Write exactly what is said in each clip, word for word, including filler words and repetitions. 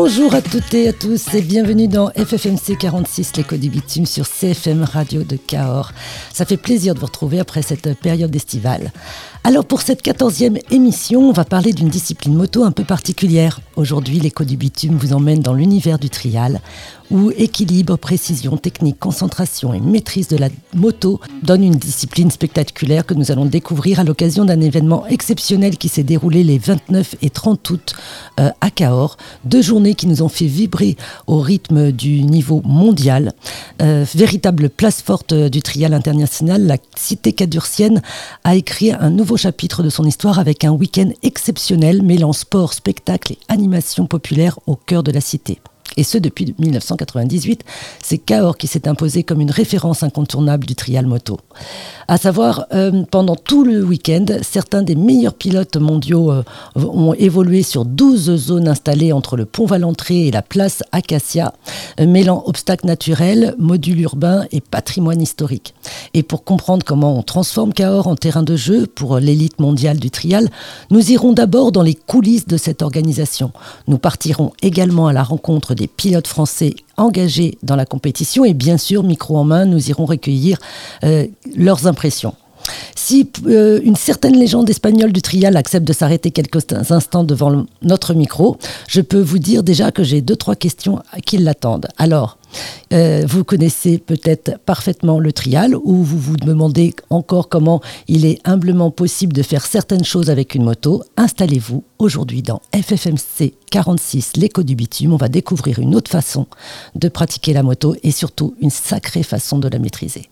Bonjour à toutes et à tous et bienvenue dans F F M C quarante-six, l'écho du bitume sur C F M Radio de Cahors. Ça fait plaisir de vous retrouver après cette période estivale. Alors pour cette quatorzième émission, on va parler d'une discipline moto un peu particulière. Aujourd'hui, l'écho du bitume vous emmène dans l'univers du trial, où équilibre, précision, technique, concentration et maîtrise de la moto donnent une discipline spectaculaire que nous allons découvrir à l'occasion d'un événement exceptionnel qui s'est déroulé les vingt-neuf et trente août euh, à Cahors. Deux journées qui nous ont fait vibrer au rythme du niveau mondial. Euh, véritable place forte du trial international, la cité cadurcienne a écrit un nouveau chapitre de son histoire avec un week-end exceptionnel mêlant sport, spectacle et animation populaire au cœur de la cité. Et ce, depuis dix-neuf cent quatre-vingt-dix-huit, c'est Cahors qui s'est imposé comme une référence incontournable du trial moto. À savoir, euh, pendant tout le week-end, certains des meilleurs pilotes mondiaux euh, ont évolué sur douze zones installées entre le pont Valentré et la place Acacia, euh, mêlant obstacles naturels, modules urbains et patrimoine historique. Et pour comprendre comment on transforme Cahors en terrain de jeu pour l'élite mondiale du trial, nous irons d'abord dans les coulisses de cette organisation. Nous partirons également à la rencontre des pilotes français engagés dans la compétition et bien sûr, micro en main, nous irons recueillir euh, leurs impressions. Si euh, une certaine légende espagnole du trial accepte de s'arrêter quelques instants devant le, notre micro, je peux vous dire déjà que j'ai deux, trois questions qui l'attendent. Alors, euh, vous connaissez peut-être parfaitement le trial ou vous vous demandez encore comment il est humblement possible de faire certaines choses avec une moto. Installez-vous aujourd'hui dans F F M C quarante-six, l'écho du bitume. On va découvrir une autre façon de pratiquer la moto et surtout une sacrée façon de la maîtriser.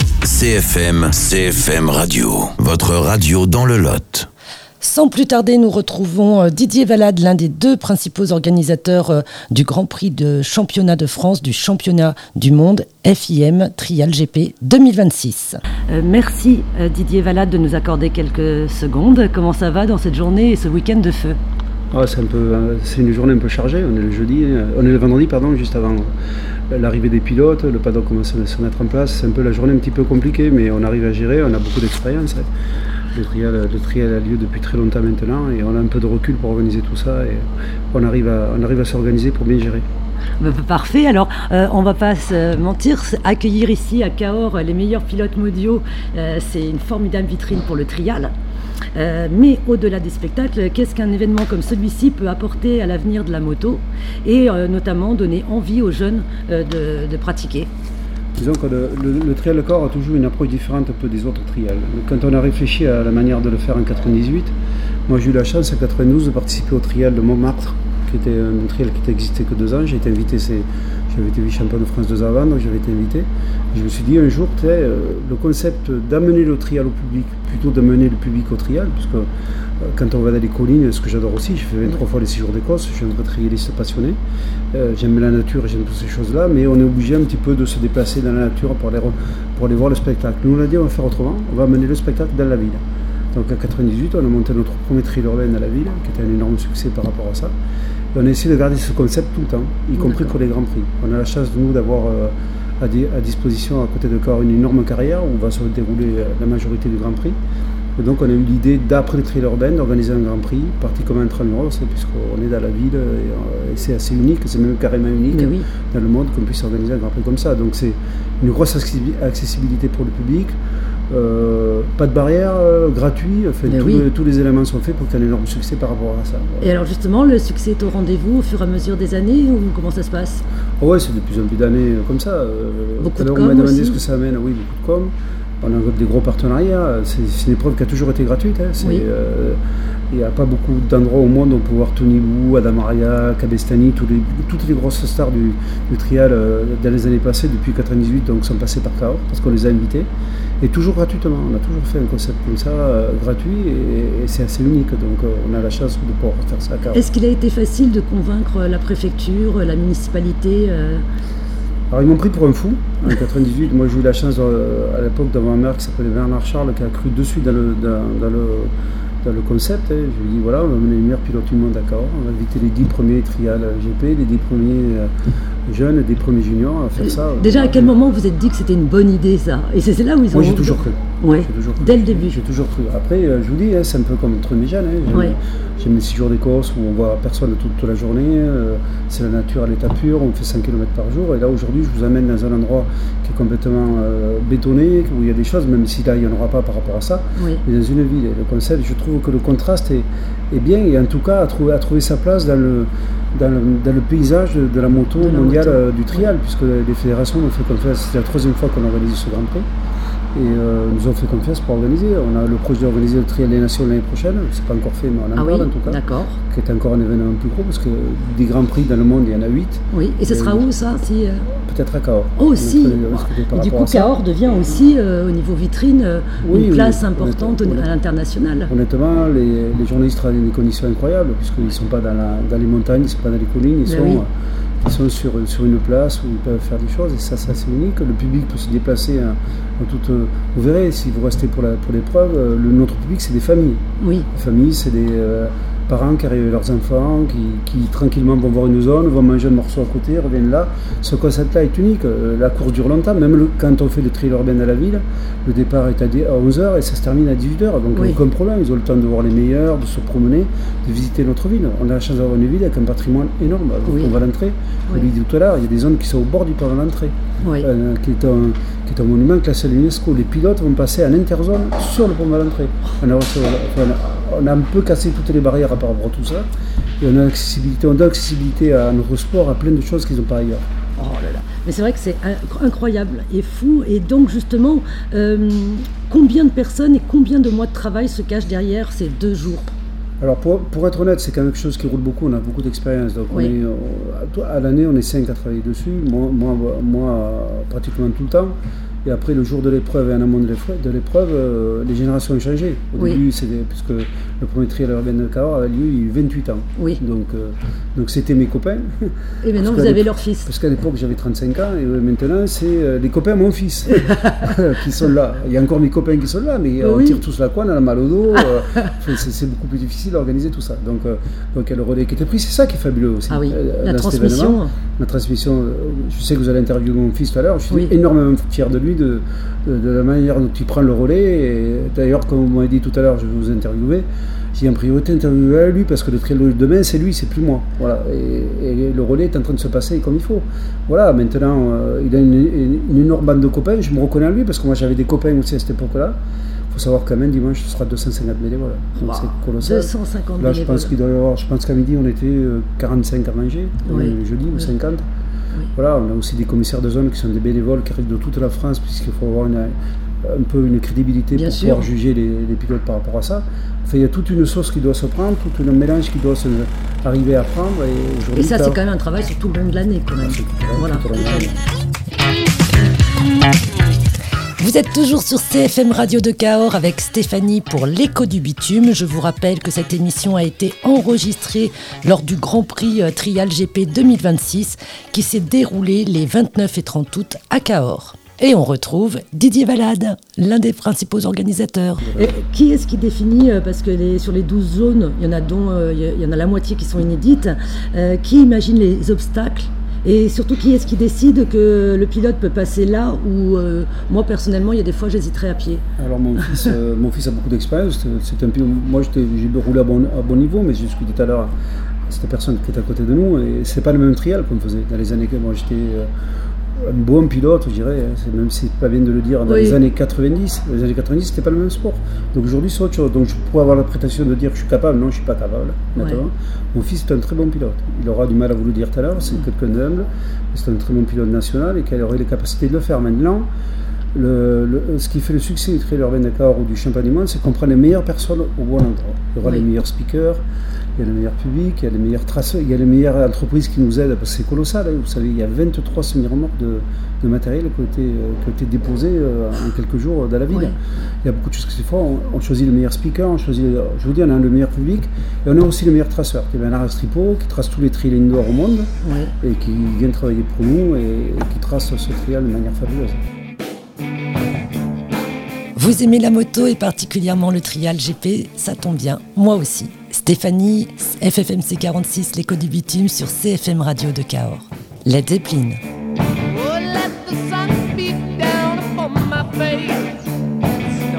C F M, C F M Radio, votre radio dans le Lot. Sans plus tarder, nous retrouvons Didier Valade, l'un des deux principaux organisateurs du Grand Prix de Championnat de France, du Championnat du Monde F I M Trial G P deux mille vingt-six. Euh, merci Didier Valade de nous accorder quelques secondes. Comment ça va dans cette journée et ce week-end de feu ? Ah, c'est, un peu, c'est une journée un peu chargée. On est le jeudi, on est le vendredi, pardon, juste avant l'arrivée des pilotes. Le paddock commence à se mettre en place. C'est un peu la journée un petit peu compliquée, mais on arrive à gérer. On a beaucoup d'expérience. Le trial, le trial a lieu depuis très longtemps maintenant et on a un peu de recul pour organiser tout ça et on arrive à, on arrive à s'organiser pour bien gérer. Parfait, alors euh, on ne va pas se mentir, accueillir ici à Cahors les meilleurs pilotes mondiaux, euh, c'est une formidable vitrine pour le trial. Euh, mais au-delà des spectacles, qu'est-ce qu'un événement comme celui-ci peut apporter à l'avenir de la moto et euh, notamment donner envie aux jeunes euh, de, de pratiquer ? Disons que le, le, le trial de Cahors a toujours une approche différente un peu des autres trials. Quand on a réfléchi à la manière de le faire en quatre-vingt-dix-huit, moi j'ai eu la chance en quatre-vingt-douze de participer au trial de Montmartre, qui était un trial qui n'existait que deux ans. J'ai été invité, c'est, j'avais été vice-champion de France deux ans avant, donc j'avais été invité. Et je me suis dit un jour, tu sais, euh, le concept d'amener le trial au public, plutôt d'amener le public au trial, parce que euh, quand on va dans les collines, ce que j'adore aussi, j'ai fait vingt-trois fois les six jours d'Écosse, je suis un vrai trialiste passionné. Euh, j'aime la nature et j'aime toutes ces choses-là, mais on est obligé un petit peu de se déplacer dans la nature pour aller, pour aller voir le spectacle. Nous on a dit on va faire autrement, on va amener le spectacle dans la ville. Donc en quatre-vingt-dix-huit, on a monté notre premier trial urbain dans la ville, qui était un énorme succès par rapport à ça. Et on a essayé de garder ce concept tout le temps, y compris pour les Grands Prix. On a la chance de nous d'avoir euh, à, di- à disposition à côté de Cahors une énorme carrière où va se dérouler euh, la majorité du Grand Prix. Et donc on a eu l'idée, d'après le trial urbain, d'organiser un Grand Prix, parti comme un Tramuros, puisqu'on est dans la ville et, et c'est assez unique, c'est même carrément unique oui. dans le monde qu'on puisse organiser un Grand Prix comme ça. Donc c'est une grosse accessibilité pour le public, euh, pas de barrière, euh, gratuit, enfin, tous, oui. les, tous les éléments sont faits pour qu'il y ait un énorme succès par rapport à ça. Voilà. Et alors justement, le succès est au rendez-vous au fur et à mesure des années ou comment ça se passe ? Oh ouais, c'est de plus en plus d'années comme ça. Beaucoup de com' on m'a demandé aussi. ce que ça amène, oui, beaucoup de com'. On a des gros partenariats, c'est, c'est une épreuve qui a toujours été gratuite. Hein. C'est, oui. euh, il n'y a pas beaucoup d'endroits au monde où on peut voir Tony Wu, Adam Maria, Cabestany, tous les, toutes les grosses stars du, du trial euh, dans les années passées, depuis quatre-vingt-dix-huit, donc sont passées par Cahors parce qu'on les a invités. Et toujours gratuitement, on a toujours fait un concept comme ça, euh, gratuit, et, et c'est assez unique, donc euh, on a la chance de pouvoir faire ça à Cahors. Est-ce qu'il a été facile de convaincre la préfecture, la municipalité euh... Alors ils m'ont pris pour un fou en quatre-vingt-dix-huit. Moi j'ai eu la chance euh, à l'époque d'avoir un maire qui s'appelait Bernard Charles qui a cru dessus dans le, dans, dans le, dans le concept. Hein. Je lui ai dit voilà, on va mener les meilleurs pilotes du monde d'accord. On va inviter les dix premiers trial G P, les dix premiers euh, jeunes, les premiers juniors à faire ça. Déjà à quel moment vous vous êtes dit que c'était une bonne idée ça ? Et c'est, c'est là où ils ont... Moi j'ai toujours cru. Oui, dès le début. J'ai toujours cru. Après, euh, je vous dis, hein, c'est un peu comme entre mes jeunes. Hein. J'aime, ouais. j'aime les six jours des courses où on voit personne toute, toute la journée. Euh, c'est la nature à l'état pur, on fait cinq kilomètres par jour. Et là, aujourd'hui, je vous amène dans un endroit qui est complètement euh, bétonné, où il y a des choses, même si là, il n'y en aura pas par rapport à ça. Oui. Mais dans une ville, le concept, je trouve que le contraste est, est bien et en tout cas, a trouvé, a trouvé sa place dans le, dans le, dans le paysage de, de la moto de la mondiale moto. Euh, du trial, oui. Puisque les fédérations nous ont fait confiance. C'est la troisième fois qu'on organise ce Grand Prix. Et euh, nous ont fait confiance pour organiser. On a le projet d'organiser le Trial des Nations l'année prochaine. C'est pas encore fait, mais on en ah parle oui, en tout cas. D'accord. Qui est encore un événement plus gros parce que des grands prix dans le monde, il y en a huit. Oui, et ce et sera où ça si, euh... Peut-être à Cahors. Oh, aussi et du coup, Cahors devient aussi, euh, au niveau vitrine, euh, oui, une place oui, importante honnêtement, à l'international. Honnêtement, les, les journalistes travaillent dans des conditions incroyables, puisqu'ils ne sont pas dans, la, dans les montagnes, ils ne sont pas dans les collines, ils sont... Oui. Ils sont sur, sur une place où ils peuvent faire des choses et ça c'est assez unique. Le public peut se déplacer en, en toute... Vous verrez, si vous restez pour, la, pour l'épreuve, le, notre public c'est des familles. Oui. Les familles, c'est des euh, parents qui arrivent avec leurs enfants, qui, qui tranquillement vont voir une zone, vont manger un morceau à côté, reviennent là. Ce concept-là est unique. La course dure longtemps, même le, quand on fait le trail urbain à la ville, le départ est à onze heures et ça se termine à dix-huit heures. Donc oui. Aucun problème, ils ont le temps de voir les meilleurs, de se promener, de visiter notre ville. On a la chance d'avoir une ville avec un patrimoine énorme. Oui. On va à l'entrée. Oui. Je l'ai dit tout à l'heure, il y a des zones qui sont au bord du pont d'entrée, oui. euh, qui, est un, qui est un monument classé à l'UNESCO. Les pilotes vont passer en interzone sur le pont de l'entrée. On a, enfin, on a un peu cassé toutes les barrières par rapport à tout ça. Et on a l'accessibilité, on donne l'accessibilité à notre sport, à plein de choses qu'ils n'ont pas ailleurs. Oh là là. Mais c'est vrai que c'est incroyable et fou. Et donc justement, euh, combien de personnes et combien de mois de travail se cachent derrière ces deux jours ? Alors pour, pour être honnête, c'est quand même quelque chose qui roule beaucoup, on a beaucoup d'expérience. Donc oui. on est, à l'année, on est cinq à travailler dessus, moi, moi, moi pratiquement tout le temps. Et après, le jour de l'épreuve et en amont de l'épreuve, de l'épreuve euh, les générations ont changé. Au oui. début, c'était, puisque le premier trial urbain de Cahors a lieu il y a eu vingt-huit ans. Oui. Donc, euh, donc c'était mes copains. Et maintenant, vous avez leur fils. Parce qu'à l'époque, j'avais trente-cinq ans et maintenant, c'est euh, les copains de mon fils qui sont là. Il y a encore mes copains qui sont là, mais oui. on tire tous la couenne, on a mal au dos. euh, c'est, c'est beaucoup plus difficile d'organiser tout ça. Donc, euh, donc il y a le relais qui était pris. C'est ça qui est fabuleux aussi. Ah oui, euh, la transmission. La transmission. Euh, je sais que vous allez interviewer mon fils tout à l'heure. Je suis oui. énormément fier de lui. De, De, de la manière dont il prend le relais. Et d'ailleurs, comme vous m'avez dit tout à l'heure, je vais vous interviewer. J'ai en priorité interviewé à lui parce que le trail de demain, c'est lui, c'est plus moi. Voilà. Et, et le relais est en train de se passer comme il faut. Voilà. Maintenant, euh, il a une, une, une énorme bande de copains. Je me reconnais en lui parce que moi, j'avais des copains aussi à cette époque-là. Il faut savoir quand même, dimanche, ce sera deux cent cinquante bénévoles. Donc wow. C'est colossal. deux cent cinquante Là, je pense qu'il doit y avoir, je pense qu'à midi, on était quarante-cinq à manger, oui. jeudi oui. ou cinquante. Oui. Voilà, on a aussi des commissaires de zone qui sont des bénévoles qui arrivent de toute la France, puisqu'il faut avoir une, un peu une crédibilité Bien pour sûr. pouvoir juger les, les pilotes par rapport à ça. Enfin, il y a toute une sauce qui doit se prendre, tout un mélange qui doit se, arriver à prendre. Et, et ça, c'est quand même un travail sur tout le long de l'année, quand même. Voilà. Vous êtes toujours sur C F M Radio de Cahors avec Stéphanie pour l'écho du bitume. Je vous rappelle que cette émission a été enregistrée lors du Grand Prix Trial G P deux mille vingt-six qui s'est déroulé les vingt-neuf et trente août à Cahors. Et on retrouve Didier Valade, l'un des principaux organisateurs. Et qui est-ce qui définit, parce que les, sur les douze zones, il y en a dont euh, il y en a la moitié qui sont inédites, euh, qui imagine les obstacles ? Et surtout, qui est-ce qui décide que le pilote peut passer là où, euh, moi, personnellement, il y a des fois, j'hésiterais à pied. Alors, mon fils, euh, mon fils a beaucoup d'expérience. C'est un pilote, moi, j'étais, j'ai roulé à bon, à bon niveau, mais j'ai discuté tout à l'heure, cette personne qui est à côté de nous, et c'est pas le même trial qu'on faisait dans les années que moi, j'étais euh, un bon pilote, je dirais, c'est, même si c'est pas bien de le dire, dans oui. les années quatre-vingt-dix. Dans les années quatre-vingt-dix, c'était pas le même sport. Donc aujourd'hui, c'est autre chose. Donc je pourrais avoir la prétention de dire que je suis capable. Non, je suis pas capable. Ouais. Mon fils est un très bon pilote. Il aura du mal à vous le dire tout à l'heure. C'est quelqu'un d'humble. C'est un très bon pilote national et qui aurait les capacités de le faire. Maintenant, le, le, ce qui fait le succès du Trail urbain de Cahors ou du Championnat du monde, c'est qu'on prend les meilleures personnes au bon endroit. Il y aura oui. les meilleurs speakers. Il y a le meilleur public, il y a les meilleurs traceurs, il y a les meilleures entreprises qui nous aident, parce que c'est colossal, hein, vous savez, il y a vingt-trois semi-remorques de, de matériel qui ont été, euh, qui ont été déposés euh, en quelques jours dans la ville. Oui. Il y a beaucoup de choses qui se font, on, on choisit le meilleur speaker, on choisit, je vous dis, on a le meilleur public, et on a aussi le meilleur traceur, qui est Bernard Astripo, qui trace tous les trails indoor au monde, oui. et qui vient travailler pour nous, et, et qui trace ce trial de manière fabuleuse. Vous aimez la moto et particulièrement le trial G P, ça tombe bien, moi aussi. Stéphanie, F F M C quarante-six, l'écho du bitume sur C F M Radio de Cahors. Led Zeppelin. Oh, let the sun beat down upon my face.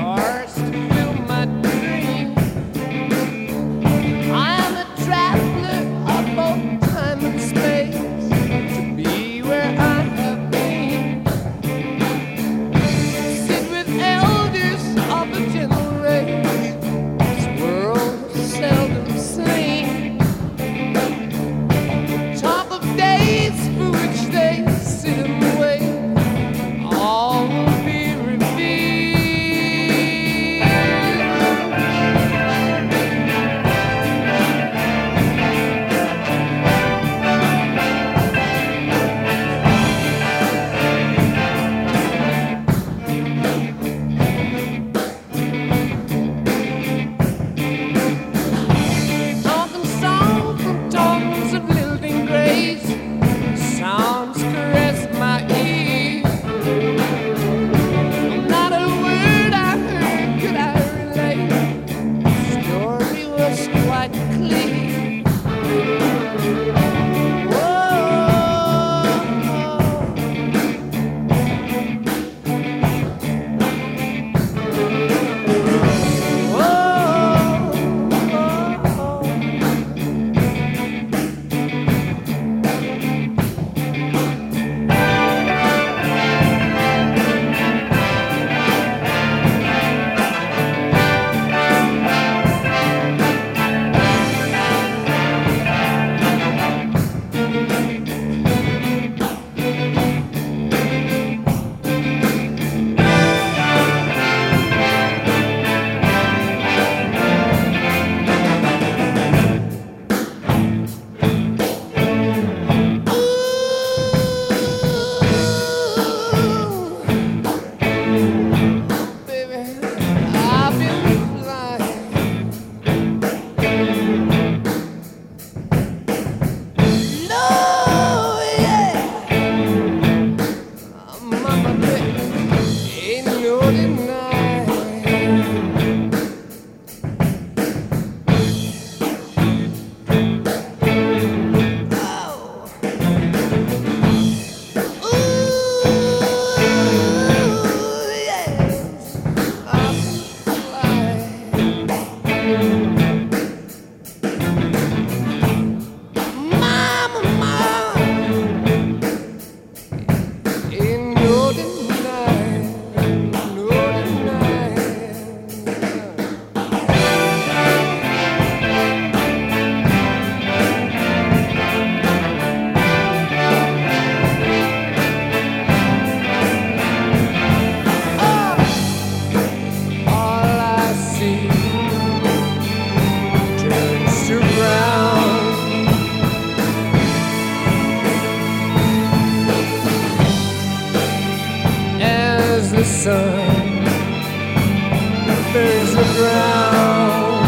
sun, face the ground.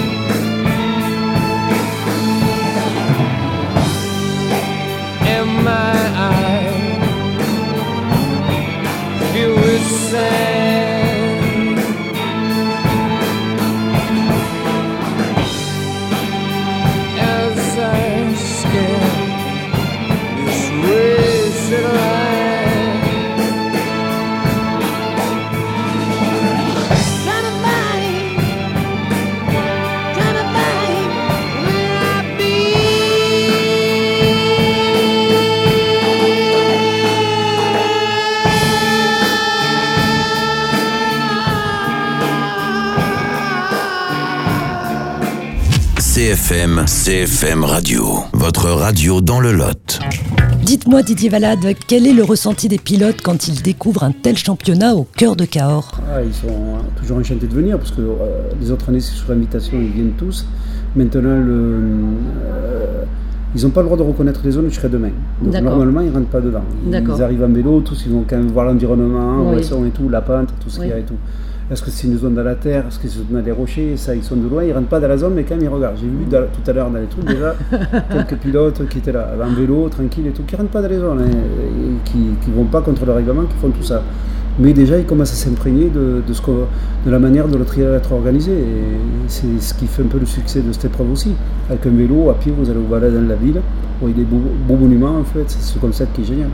In my eye, filled with sand, as I scan this wasted life. C F M, C F M Radio, votre radio dans le Lot. Dites-moi Didier Valade, quel est le ressenti des pilotes quand ils découvrent un tel championnat au cœur de Cahors? Ah, ils sont toujours enchantés de venir parce que euh, les autres années c'est sur invitation, ils viennent tous. Maintenant, le, euh, ils n'ont pas le droit de reconnaître les zones jusqu'à demain. Donc D'accord. Normalement, ils ne rentrent pas dedans. Ils, ils arrivent en vélo, tous ils vont quand même voir l'environnement, oui. Où elles sont et tout, la pente, tout ce oui. qu'il y a et tout. Est-ce que c'est une zone dans la terre? Est-ce que c'est une zone dans les rochers? Ça, ils sont de loin, ils ne rentrent pas dans la zone, mais quand même ils regardent. J'ai vu dans, tout à l'heure dans les trucs déjà quelques pilotes qui étaient là, en vélo, tranquille et tout, qui ne rentrent pas dans les zones, hein, et qui ne vont pas contre le règlement, qui font tout ça. Mais déjà, ils commencent à s'imprégner de, de, ce que, de la manière dont le trial va être organisé. Et c'est ce qui fait un peu le succès de cette épreuve aussi. Avec un vélo, à pied, vous allez vous balader dans la ville. Vous voyez des beaux, beaux monuments, en fait. C'est ce concept qui est génial.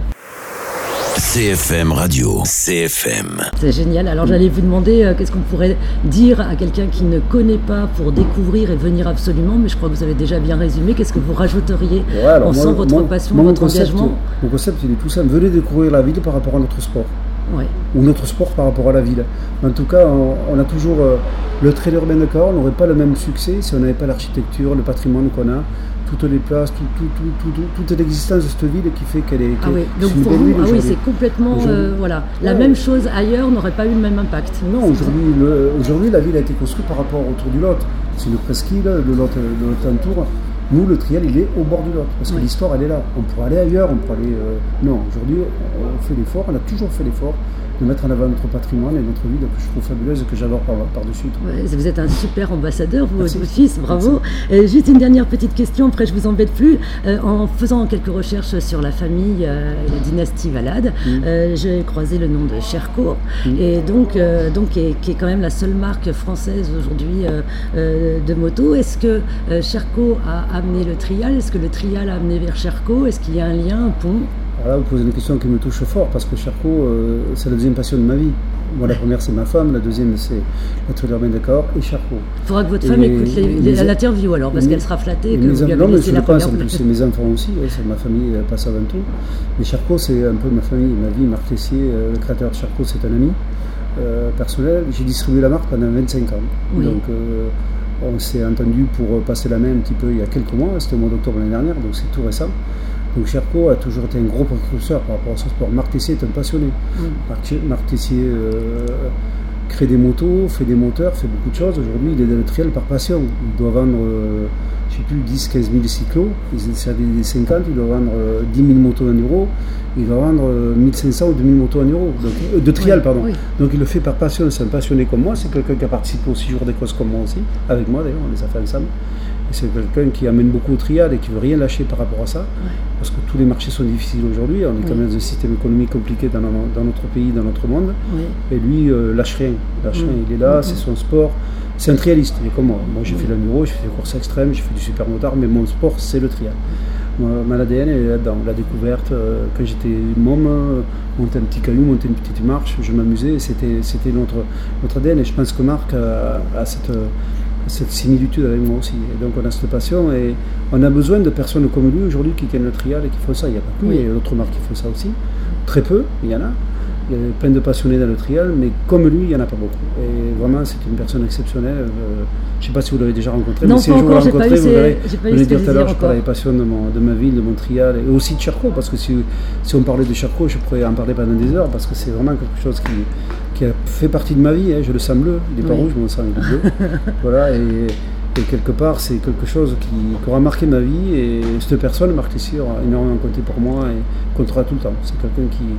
C F M Radio, C F M. C'est génial. Alors j'allais vous demander euh, qu'est-ce qu'on pourrait dire à quelqu'un qui ne connaît pas pour découvrir et venir absolument, mais je crois que vous avez déjà bien résumé. Qu'est-ce que vous rajouteriez? Ouais, alors On moi, sent votre moi, passion, moi, votre concept, engagement. Mon concept, il est tout simple. Venez découvrir la ville par rapport à notre sport. Ouais. Ou notre sport par rapport à la ville. En tout cas, on, on a toujours euh, le trail urbain de Cahors n'aurait pas le même succès si on n'avait pas l'architecture, le patrimoine qu'on a, toutes les places, tout, tout, tout, tout, tout, toute l'existence de cette ville qui fait qu'elle est. Ah oui, donc pour vous, ah oui, c'est complètement euh, voilà. La ouais. même chose ailleurs n'aurait pas eu le même impact. Non, aujourd'hui, le, aujourd'hui, la ville a été construite par rapport autour du Lot. C'est une presqu'île, le Lot, le Lot entoure. Nous, le trial, il est au bord du Lot, parce que oui. l'histoire, elle est là. On pourrait aller ailleurs, on pourrait aller... Euh... Non, aujourd'hui, on fait l'effort, on a toujours fait l'effort de mettre en avant notre patrimoine et notre ville que je trouve fabuleuse et que j'adore par, par-dessus tout. Ouais, vous êtes un super ambassadeur, vous, votre fils, bravo. Euh, juste une dernière petite question, après je vous embête plus. Euh, en faisant quelques recherches sur la famille euh, et la dynastie Valade, mmh. euh, j'ai croisé le nom de Sherco, mmh. et donc, euh, donc qui, est, qui est quand même la seule marque française aujourd'hui euh, euh, de moto. Est-ce que euh, Sherco a amené le trial? Est-ce que le trial a amené vers Sherco? Est-ce qu'il y a un lien, un pont? Voilà, vous posez une question qui me touche fort parce que Sherco, euh, c'est la deuxième passion de ma vie. Moi, la première, c'est ma femme, la deuxième, c'est la trail urbain de Cahors et Sherco. Il faudra que votre femme et écoute les, les, l'interview alors, parce mes, qu'elle sera flattée. Que vous lui avez non, mais laissé je la le pense, première... en plus, c'est mes enfants aussi, ouais, c'est ma famille passe avant tout. Mais Sherco, c'est un peu ma famille, ma vie. Marc Tessier, euh, le créateur de Sherco, c'est un ami euh, personnel. J'ai distribué la marque pendant vingt-cinq ans. Oui. Donc, euh, on s'est entendu pour passer la main un petit peu il y a quelques mois, c'était au mois d'octobre l'année dernière, donc c'est tout récent. Donc Sherco a toujours été un gros précurseur par rapport à son sport. Marc Tessier est un passionné. Mm. Marc, Marc Tessier euh, crée des motos, fait des moteurs, fait beaucoup de choses. Aujourd'hui, il est dans le trial par passion. Il doit vendre, euh, je ne sais plus, dix à quinze mille cyclos. C'est des cinquante, il doit vendre euh, dix mille motos en euros. Il doit vendre euh, mille cinq cents ou deux mille motos en euros. Donc, euh, de trial, oui, pardon. Oui. Donc il le fait par passion. C'est un passionné comme moi. C'est quelqu'un qui a participé aux six jours d'écosse comme moi aussi. Avec moi d'ailleurs, on les a fait ensemble. Et c'est quelqu'un qui amène beaucoup au trial et qui ne veut rien lâcher par rapport à ça. Oui. Parce que tous les marchés sont difficiles aujourd'hui. On est oui. quand même dans un système économique compliqué dans, dans notre pays, dans notre monde. Oui. Et lui, euh, lâche rien. Lâche oui. rien. Il est là, oui. c'est son sport. C'est un trialiste, il est comme moi. Moi, j'ai oui. fait l'enduro, j'ai fait des courses extrêmes, j'ai fait du super motard, mais mon sport, c'est le trial. Moi, mon A D N est là-dedans. La découverte, euh, quand j'étais môme, euh, monter un petit caillou, monter une petite marche, je m'amusais. C'était, c'était notre, notre A D N. Et je pense que Marc a, a cette... cette similitude avec moi aussi. Et donc on a cette passion et on a besoin de personnes comme lui aujourd'hui qui tiennent le trial et qui font ça. Il n'y a pas que lui, oui. il y a d'autres marques qui font ça aussi. Très peu, il y en a. Il y a plein de passionnés dans le trial, mais comme lui, il n'y en a pas beaucoup. Et vraiment, c'est une personne exceptionnelle. Euh, je ne sais pas si vous l'avez déjà rencontré, non, mais si un jour vous le rencontrez, vous allez le dire tout à l'heure, je parlais passion de, mon, de ma ville, de mon trial, et aussi de Sherco, parce que si, si on parlait de Sherco, je pourrais en parler pendant des heures, parce que c'est vraiment quelque chose qui, qui a fait partie de ma vie. Hein. Je le sens bleu, il n'est pas oui. rouge, mon sang il est bleu. Voilà, et, et quelque part, c'est quelque chose qui, qui aura marqué ma vie, et cette personne, Marc Tessier, aura énormément compté pour moi, et comptera tout le temps. C'est quelqu'un qui...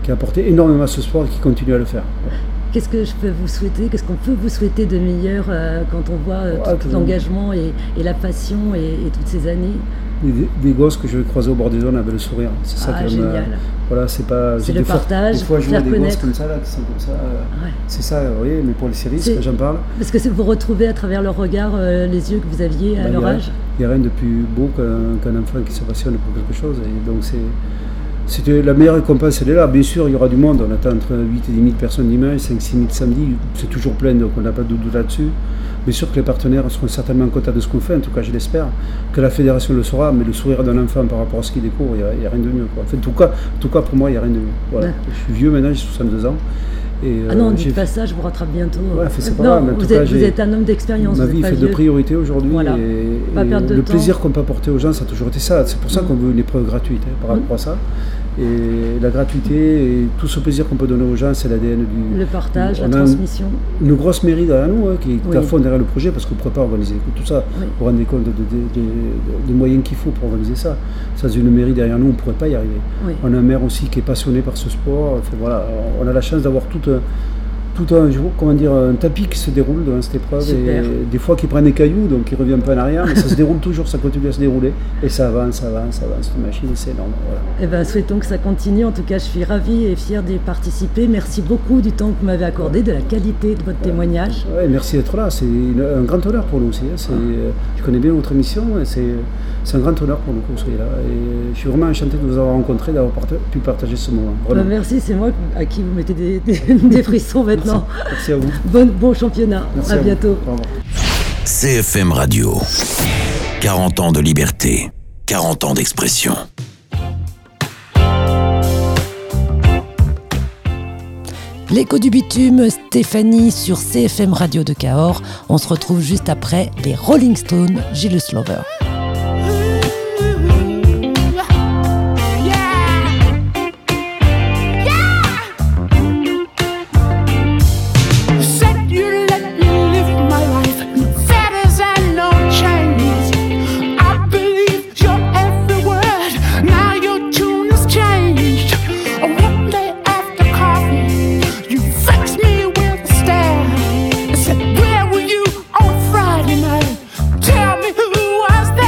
qui a apporté énormément à ce sport et qui continue à le faire. Voilà. Qu'est-ce que je peux vous souhaiter, qu'est-ce qu'on peut vous souhaiter de meilleur euh, quand on voit euh, ouais, tout l'engagement et, et la passion et, et toutes ces années? Des, des gosses que je vais croiser au bord des zones avec le sourire. C'est ça ah, que génial. me, voilà, c'est pas. C'est le fois, partage, des fois, je vois faire des connaître. gosses comme ça, là, qui sont comme ça. Ouais. C'est ça, vous voyez, mais pour les séries, c'est que j'en parle. Parce que c'est vous retrouvez à travers leur regard euh, les yeux que vous aviez à bah, leur a, âge. Il n'y a rien de plus beau qu'un, qu'un enfant qui se passionne pour quelque chose. Et donc, c'est. C'était la meilleure récompense, elle est là. Bien sûr, il y aura du monde. On attend entre huit et dix mille personnes dimanche, cinq à six mille samedi. C'est toujours plein, donc on n'a pas de doute là-dessus. Bien sûr que les partenaires seront certainement contents de ce qu'on fait, en tout cas je l'espère. Que la fédération le saura, mais le sourire d'un enfant par rapport à ce qu'il découvre, il n'y a, a rien de mieux. Quoi. Enfin, en, tout cas, en tout cas, pour moi, il n'y a rien de mieux. Voilà. Ouais. Je suis vieux maintenant, j'ai soixante-deux ans. Et, ah non, euh, dites pas ça, je vous rattrape bientôt. Ouais, c'est pas non, grave, mais en vous, tout êtes, cas, vous êtes un homme d'expérience. Ma vous vie êtes pas fait vieux. de priorité aujourd'hui. Voilà. Et, pas et perdre de le temps. plaisir qu'on peut apporter aux gens, ça a toujours été ça. C'est pour ça mmh. qu'on veut une épreuve gratuite hein, par rapport mmh. à ça. Et la gratuité et tout ce plaisir qu'on peut donner aux gens, c'est l'A D N du... Le partage, du, la transmission. Une, une grosse mairie derrière nous, hein, qui est oui. à fond derrière le projet, parce qu'on ne pourrait pas organiser tout ça. Oui. Vous vous rendez compte des moyens qu'il faut pour organiser ça. Sans une mairie derrière nous, on ne pourrait pas y arriver. Oui. On a un maire aussi qui est passionné par ce sport. Enfin, voilà, on a la chance d'avoir tout un... tout un, comment dire, un tapis qui se déroule dans cette épreuve. Super. Et des fois qui prennent des cailloux, donc ils ne reviennent pas en arrière, mais ça se déroule toujours, ça continue à se dérouler, et ça avance, ça avance, ça avance, cette machine, c'est énorme. Voilà. Eh ben, souhaitons que ça continue. En tout cas, je suis ravie et fière d'y participer. Merci beaucoup du temps que vous m'avez accordé, ouais. de la qualité de votre ouais. témoignage. Ouais, merci d'être là, c'est une, un grand honneur pour nous aussi. Hein. C'est, ouais. Je connais bien votre émission, c'est, c'est un grand honneur pour nous que vous soyez là. Et je suis vraiment enchanté de vous avoir rencontré, d'avoir part- pu partager ce moment. Ben, merci, c'est moi à qui vous mettez des, des, des frissons maintenant. Merci, merci à vous. Bon, bon championnat, merci à, à bientôt. C F M Radio, quarante ans de liberté, quarante ans d'expression. L'écho du bitume, Stéphanie sur C F M Radio de Cahors. On se retrouve juste après les Rolling Stones, Gilles Slover. Where were you on Friday night? Tell me who was there.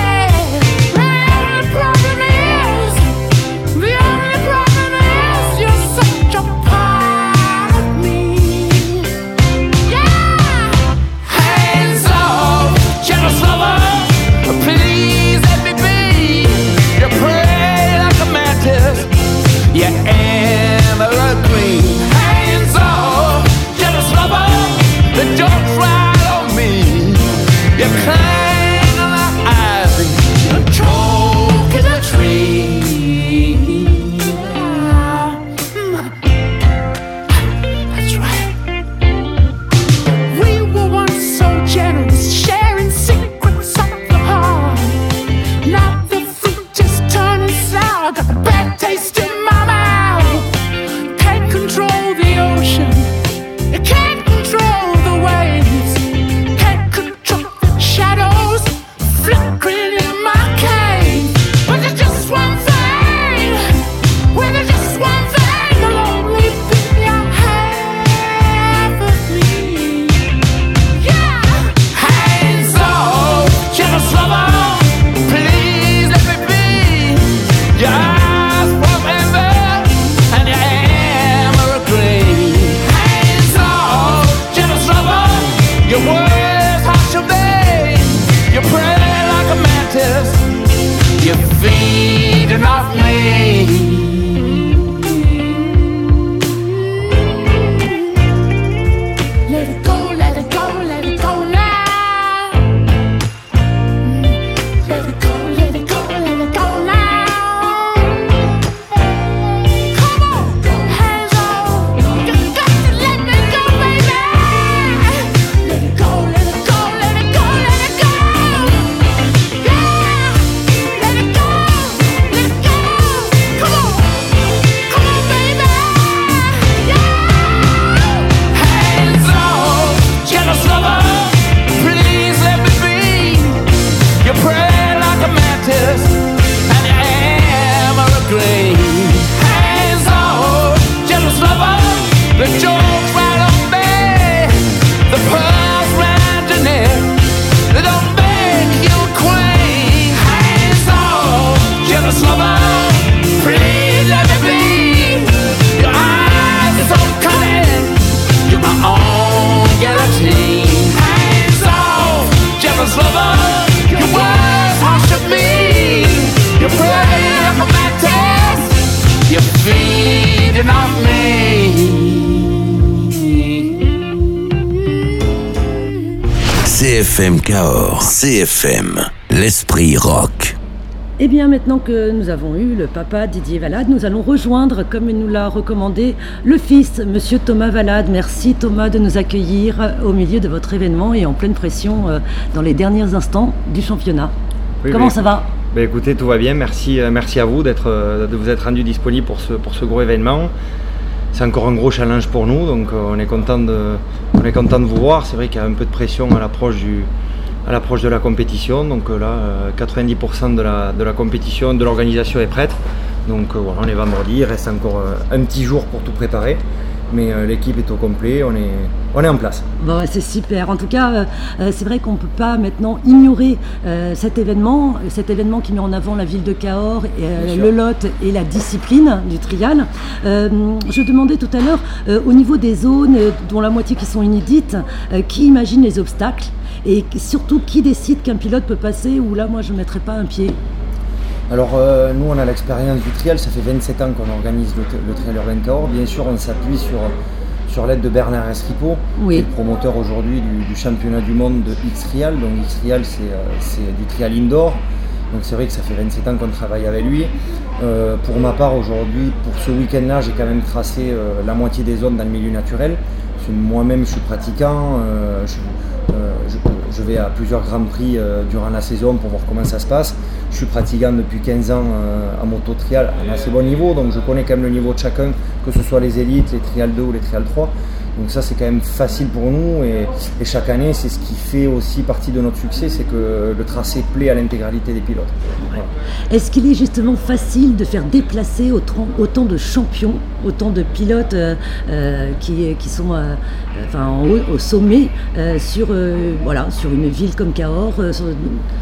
C F M Cahors. C F M, l'esprit rock. Et bien maintenant que nous avons eu le papa Didier Valade, nous allons rejoindre, comme il nous l'a recommandé, le fils, monsieur Thomas Valade. Merci Thomas de nous accueillir au milieu de votre événement et en pleine pression euh, dans les derniers instants du championnat. Oui, Comment ça va ? Bah écoutez, tout va bien. Merci, euh, merci à vous d'être, euh, de vous être rendu disponible pour ce, pour ce gros événement. C'est encore un gros challenge pour nous, donc euh, on est content de, on est content de vous voir. C'est vrai qu'il y a un peu de pression à l'approche du à l'approche de la compétition, donc euh, là euh, quatre-vingt-dix pour cent de la, de la compétition, de l'organisation est prête, donc euh, voilà, on est vendredi, il reste encore euh, un petit jour pour tout préparer, mais euh, l'équipe est au complet, on est, on est en place. Bon, c'est super, en tout cas euh, c'est vrai qu'on ne peut pas maintenant ignorer euh, cet événement, cet événement qui met en avant la ville de Cahors, et, euh, le Lot et la discipline du trial. Euh, je demandais tout à l'heure, euh, au niveau des zones, euh, dont la moitié qui sont inédites, euh, qui imagine les obstacles ? Et surtout, qui décide qu'un pilote peut passer ou là, moi, je ne mettrai pas un pied ? Alors, euh, nous, on a l'expérience du trial. Ça fait vingt-sept ans qu'on organise le, le Trial Urbain Cahors. Bien sûr, on s'appuie sur, sur l'aide de Bernard Escripot, oui. qui est le promoteur aujourd'hui du, du championnat du monde de X-Trial. Donc, X-Trial, c'est, euh, c'est du trial indoor. Donc, c'est vrai que ça fait vingt-sept ans qu'on travaille avec lui. Euh, pour ma part, aujourd'hui, pour ce week-end-là, j'ai quand même tracé euh, la moitié des zones dans le milieu naturel. Parce que moi-même, je suis pratiquant. Euh, je, Euh, je, je vais à plusieurs grands prix euh, durant la saison pour voir comment ça se passe. Je suis pratiquant depuis quinze ans euh, en moto trial à un assez bon niveau, donc je connais quand même le niveau de chacun, que ce soit les élites, les trial deux ou les trial trois. Donc ça, c'est quand même facile pour nous, et, et chaque année, c'est ce qui fait aussi partie de notre succès, c'est que le tracé plaît à l'intégralité des pilotes. Voilà. Est-ce qu'il est justement facile de faire déplacer autant, autant de champions, autant de pilotes euh, euh, qui, qui sont euh, enfin, en haut, au sommet euh, sur, euh, voilà, sur une ville comme Cahors euh, sur...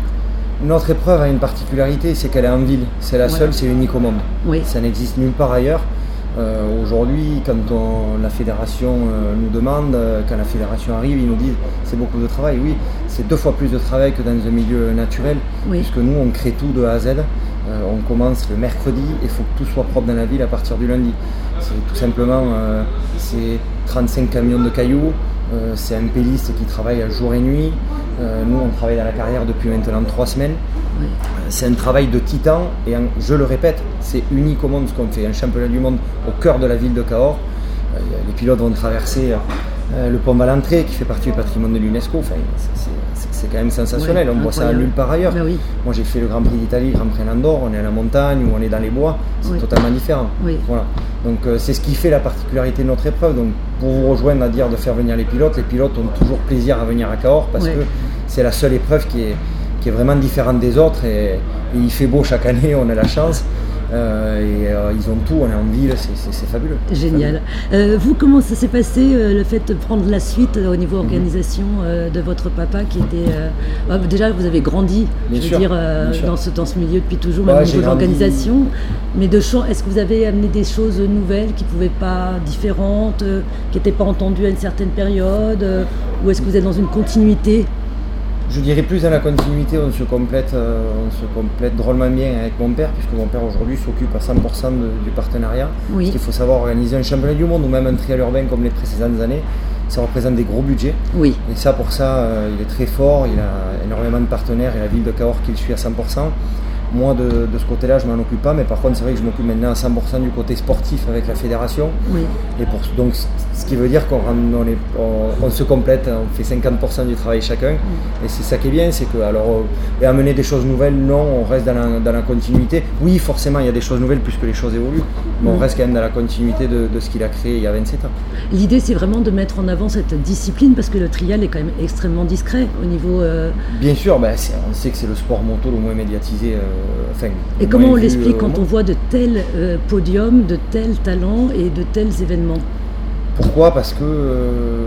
Notre épreuve a une particularité, c'est qu'elle est en ville. C'est la ouais. seule, c'est unique au monde. Oui. Ça n'existe nulle part ailleurs. Euh, aujourd'hui, quand on, la fédération euh, nous demande, euh, quand la fédération arrive, ils nous disent c'est beaucoup de travail. Oui, c'est deux fois plus de travail que dans un milieu naturel, oui. puisque nous, on crée tout de A à Z. Euh, on commence le mercredi, il faut que tout soit propre dans la ville à partir du lundi. C'est tout simplement euh, c'est trente-cinq camions de cailloux, euh, c'est un péliste qui travaille jour et nuit. Euh, nous, on travaille dans la carrière depuis maintenant trois semaines. Oui. C'est un travail de titan et un, je le répète, c'est unique au monde ce qu'on fait. Un championnat du monde au cœur de la ville de Cahors. Euh, les pilotes vont traverser euh, le pont Valentré qui fait partie du patrimoine de l'UNESCO. Enfin, c'est, c'est, c'est quand même sensationnel. Ouais, on voit ça nulle part ailleurs. Oui. Moi, j'ai fait le Grand Prix d'Italie, le Grand Prix Landor. On est à la montagne ou on est dans les bois. C'est oui. totalement différent. Oui. Voilà. Donc, euh, c'est ce qui fait la particularité de notre épreuve. Donc, pour vous rejoindre à dire de faire venir les pilotes, les pilotes ont toujours plaisir à venir à Cahors parce oui. que c'est la seule épreuve qui est qui est vraiment différente des autres, et, et il fait beau chaque année, on a la chance, euh, et euh, ils ont tout, on est en ville, c'est, c'est, c'est fabuleux. Génial. Euh, vous, comment ça s'est passé, euh, le fait de prendre la suite euh, au niveau organisation euh, de votre papa qui était... Euh, bah, déjà, vous avez grandi, bien je sûr, veux dire, euh, dans, ce, dans ce milieu depuis toujours, ouais, même au niveau de grandi... l'organisation, mais de champ, est-ce que vous avez amené des choses nouvelles qui ne pouvaient pas, différentes, euh, qui n'étaient pas entendues à une certaine période, euh, ou est-ce que vous êtes dans une continuité ? Je dirais plus dans la continuité, on se complète, euh, on se complète drôlement bien avec mon père, puisque mon père aujourd'hui s'occupe à cent pour cent de, du partenariat. Oui. Parce qu'il faut savoir organiser un championnat du monde ou même un trial urbain comme les précédentes années, ça représente des gros budgets. Oui. Et ça, pour ça, euh, il est très fort, il a énormément de partenaires et la ville de Cahors qui le suit à cent pour cent. Moi, de, de ce côté-là, je ne m'en occupe pas, mais par contre, c'est vrai que je m'occupe maintenant à cent pour cent du côté sportif avec la fédération. Oui. Et pour, donc, ce qui veut dire qu'on on est, on, on se complète, on fait cinquante pour cent du travail chacun. Oui. Et c'est ça qui est bien, c'est que, alors, et amener des choses nouvelles, non, on reste dans la, dans la continuité. Oui, forcément, il y a des choses nouvelles puisque les choses évoluent, mais oui. on reste quand même dans la continuité de, de ce qu'il a créé il y a vingt-sept ans. L'idée, c'est vraiment de mettre en avant cette discipline parce que le trial est quand même extrêmement discret au niveau... Euh... Bien sûr, ben, c'est, on sait que c'est le sport moto le moins médiatisé. Euh, Enfin, et comment on l'explique quand on voit de tels euh, podiums, de tels talents et de tels événements ? Pourquoi ? Parce que, euh,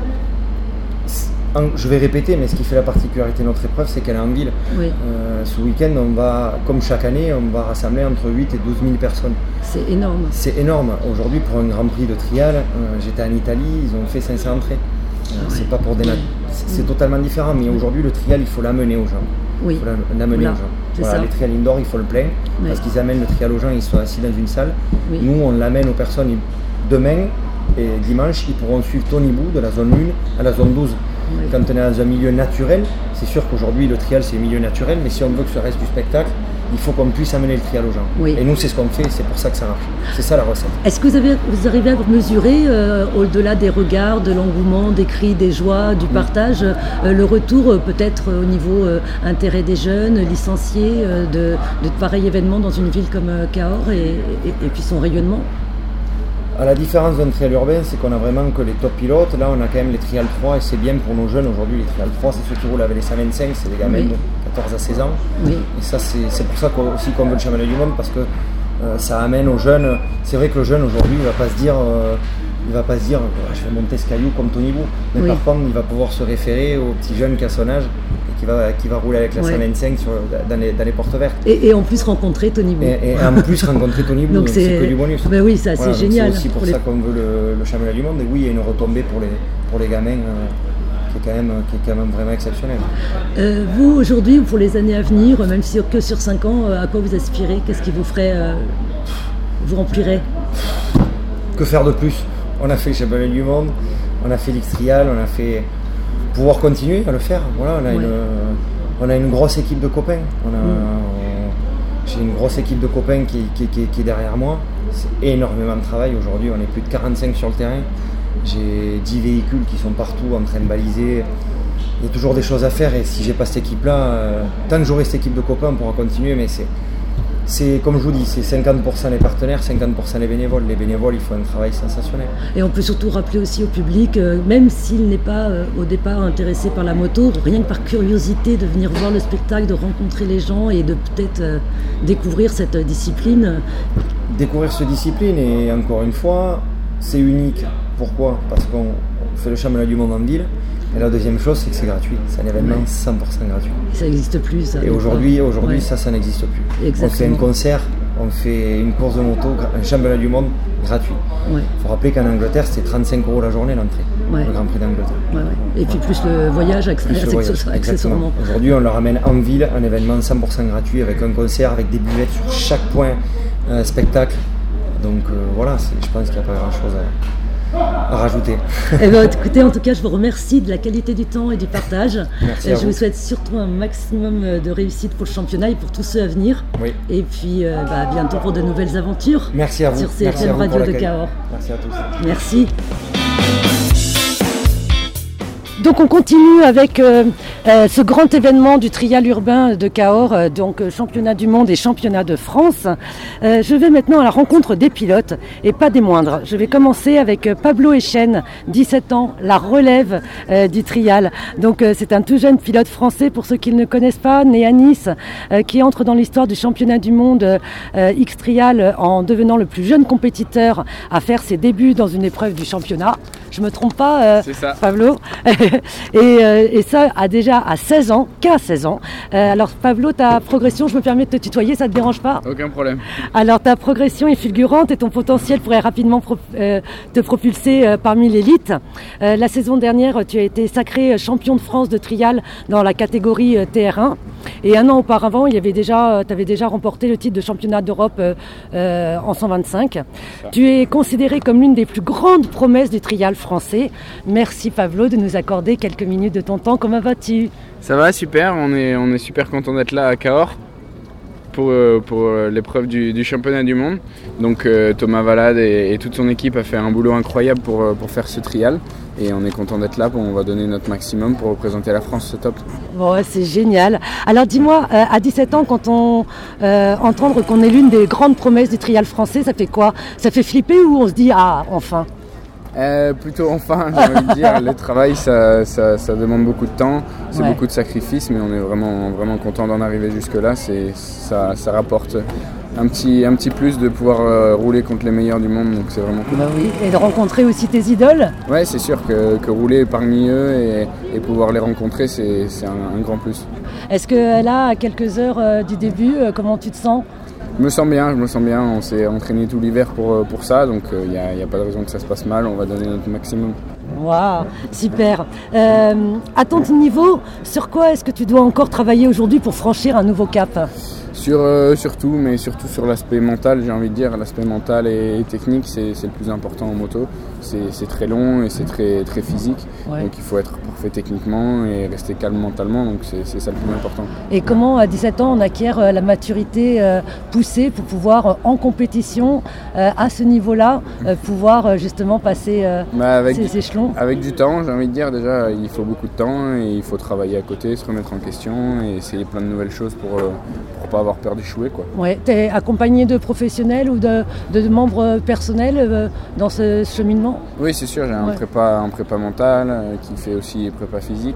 en, je vais répéter, mais ce qui fait la particularité de notre épreuve, c'est qu'elle est en ville. Oui. Euh, ce week-end, on va, comme chaque année, on va rassembler entre huit et douze mille personnes. C'est énorme. C'est énorme. Aujourd'hui, pour un Grand Prix de trial, euh, j'étais en Italie, ils ont fait cinq cents entrées. Euh, ah c'est ouais. pas pour des... C'est, c'est totalement différent, mais aujourd'hui, le trial, il faut l'amener aux gens. Oui. Il faut l'amener voilà. aux gens. Voilà, les trials indoor, il faut le plein, oui. parce qu'ils amènent le trial aux gens, ils sont assis dans une salle. Oui. Nous, on l'amène aux personnes. Demain et dimanche, ils pourront suivre Tony Bou de la zone un à la zone douze. Oui. Quand on est dans un milieu naturel, c'est sûr qu'aujourd'hui le trial c'est un milieu naturel, mais si on veut que ce reste du spectacle, il faut qu'on puisse amener le trial aux gens. Oui. Et nous, c'est ce qu'on fait, c'est pour ça que ça marche. C'est ça la recette. Est-ce que vous, avez, vous arrivez à mesurer, euh, au-delà des regards, de l'engouement, des cris, des joies, du partage, euh, le retour euh, peut-être euh, au niveau euh, intérêt des jeunes, licenciés, euh, de, de pareils événements dans une ville comme euh, Cahors et, et, et puis son rayonnement? À la différence d'un trial urbain, c'est qu'on a vraiment que les top pilotes. Là, on a quand même les trial trois et c'est bien pour nos jeunes. Aujourd'hui, les trial trois, c'est ceux qui roulent avec les cent vingt-cinq, c'est des gamins oui. de quatorze à seize ans. Oui. Et ça, c'est, c'est pour ça qu'on, aussi qu'on veut le championnat du monde, parce que euh, ça amène aux jeunes. C'est vrai que le jeune aujourd'hui, il va pas se dire, euh, il va pas se dire, je vais monter ce caillou comme Tony Bou. Mais oui. par contre, il va pouvoir se référer au petit jeune qui a son âge. Qui va, qui va rouler avec la ouais. cent vingt-cinq sur, dans, les, dans les portes vertes. Et, et en plus rencontrer Tony Bou. Et, et en plus rencontrer Tony Bou, donc c'est, c'est que du bonus. Ben oui, ça voilà, c'est génial. C'est aussi pour, pour ça les... qu'on veut le, le championnat du monde. Et oui, il y a une retombée pour les, pour les gamins euh, qui, est quand même, qui est quand même vraiment exceptionnelle. Euh, vous, aujourd'hui, pour les années à venir, même si que sur cinq ans, à quoi vous aspirez? Qu'est-ce qui vous ferait, euh, vous remplirait? Que faire de plus? On a fait le championnat du monde, on a fait l'X-Trial, on a fait... pouvoir continuer à le faire. Voilà, on a, ouais. une, on a une grosse équipe de copains. On a, mm. on, j'ai une grosse équipe de copains qui, qui, qui, qui est derrière moi. C'est énormément de travail. Aujourd'hui, on est plus de quarante-cinq sur le terrain. J'ai dix véhicules qui sont partout en train de baliser. Il y a toujours des choses à faire et si j'ai pas cette équipe-là, euh, tant que j'aurai cette équipe de copains, on pourra continuer. Mais c'est, c'est comme je vous dis, c'est cinquante pour cent les partenaires, cinquante pour cent les bénévoles. Les bénévoles, ils font un travail sensationnel. Et on peut surtout rappeler aussi au public, euh, même s'il n'est pas euh, au départ intéressé par la moto, rien que par curiosité de venir voir le spectacle, de rencontrer les gens et de peut-être euh, découvrir cette euh, discipline. Découvrir cette discipline et encore une fois, c'est unique. Pourquoi? Parce qu'on fait le championnat du monde en ville. Et la deuxième chose, c'est que c'est gratuit. C'est un événement ouais. cent pour cent gratuit. Ça n'existe plus, ça. Et aujourd'hui, aujourd'hui ouais. ça, ça n'existe plus. Exactement. On fait un concert, on fait une course de moto, un championnat du monde gratuit. Il ouais. faut rappeler qu'en Angleterre, c'était trente-cinq euros la journée l'entrée. Ouais. Le Grand Prix d'Angleterre. Ouais, ouais. Et puis plus le voyage, plus le voyage accessoirement. Aujourd'hui, on le ramène en ville, un événement cent pour cent gratuit, avec un concert, avec des buvettes sur chaque point euh, spectacle. Donc euh, voilà, c'est, je pense qu'il n'y a pas grand-chose à... à rajouter. Eh bien, écoutez, en tout cas, je vous remercie de la qualité du temps et du partage. Merci à je vous. vous souhaite surtout un maximum de réussite pour le championnat et pour tous ceux à venir. Oui. Et puis, euh, bah, à bientôt pour de nouvelles aventures. Merci à vous. Sur C F M Radio de Cahors. Merci à tous. Merci. Donc on continue avec euh, euh, ce grand événement du trial urbain de Cahors, euh, donc euh, championnat du monde et championnat de France. Euh, je vais maintenant à la rencontre des pilotes et pas des moindres. Je vais commencer avec euh, Pablo Echenne, dix-sept ans, la relève euh, du trial. Donc euh, c'est un tout jeune pilote français, pour ceux qui ne le connaissent pas, né à Nice, euh, qui entre dans l'histoire du championnat du monde euh, X-Trial en devenant le plus jeune compétiteur à faire ses débuts dans une épreuve du championnat. Je me trompe pas, euh, c'est ça. Pablo. et, euh, et ça a déjà à seize ans, qu'à seize ans. Euh, alors Pablo, ta progression, je me permets de te tutoyer, ça te dérange pas? Aucun problème. Alors ta progression est fulgurante et ton potentiel pourrait rapidement pro- euh, te propulser euh, parmi l'élite. Euh, la saison dernière, tu as été sacré champion de France de trial dans la catégorie euh, T R un. Et un an auparavant, il y avait déjà, euh, tu avais déjà remporté le titre de championnat d'Europe euh, euh, en cent vingt-cinq. Tu es considéré comme l'une des plus grandes promesses du trial français. Merci Pablo de nous accorder quelques minutes de ton temps. Comment vas-tu? Ça va, super. On est, on est super content d'être là à Cahors pour, pour l'épreuve du, du championnat du monde. Donc euh, Thomas Valade et, et toute son équipe a fait un boulot incroyable pour, pour faire ce trial. Et on est content d'être là, on va donner notre maximum pour représenter la France, c'est top. Bon, c'est génial. Alors dis-moi, euh, à dix-sept ans, quand on euh, entend qu'on est l'une des grandes promesses du trial français, ça fait quoi? Ça fait flipper ou on se dit, ah, enfin? Euh, plutôt enfin, j'ai envie de dire. Le travail, ça, ça, ça demande beaucoup de temps, c'est ouais. beaucoup de sacrifices, mais on est vraiment, vraiment content d'en arriver jusque-là. C'est, ça, ça rapporte un petit, un petit plus de pouvoir euh, rouler contre les meilleurs du monde, donc c'est vraiment cool. Bah oui, et de rencontrer aussi tes idoles. Ouais, c'est sûr que, que rouler parmi eux et, et pouvoir les rencontrer, c'est, c'est un, un grand plus. Est-ce que là, à quelques heures euh, du début, euh, comment tu te sens? Je me sens bien, je me sens bien. On s'est entraîné tout l'hiver pour, pour ça, donc il n'y a, a pas de raison que ça se passe mal. On va donner notre maximum. Waouh, super. Euh, à ton niveau, sur quoi est-ce que tu dois encore travailler aujourd'hui pour franchir un nouveau cap? Sur, euh, sur tout, mais surtout sur l'aspect mental, j'ai envie de dire. L'aspect mental et, et technique, c'est, c'est le plus important en moto. C'est, c'est très long et c'est très, très physique. Ouais. Donc il faut être parfait techniquement et rester calme mentalement. Donc c'est, c'est ça le plus important. Et comment, à dix-sept ans, on acquiert euh, la maturité euh, poussée pour pouvoir, euh, en compétition, euh, à ce niveau-là, euh, pouvoir euh, justement passer euh, bah avec ces du, échelons? Avec du temps, j'ai envie de dire. Déjà, il faut beaucoup de temps et il faut travailler à côté, se remettre en question et essayer plein de nouvelles choses pour ne euh, pas avoir peur d'échouer, quoi. Ouais, tu es accompagné de professionnels ou de, de membres personnels euh, dans ce cheminement? Oui, c'est sûr, j'ai un, ouais. prépa, un prépa mental euh, qui fait aussi prépa physique.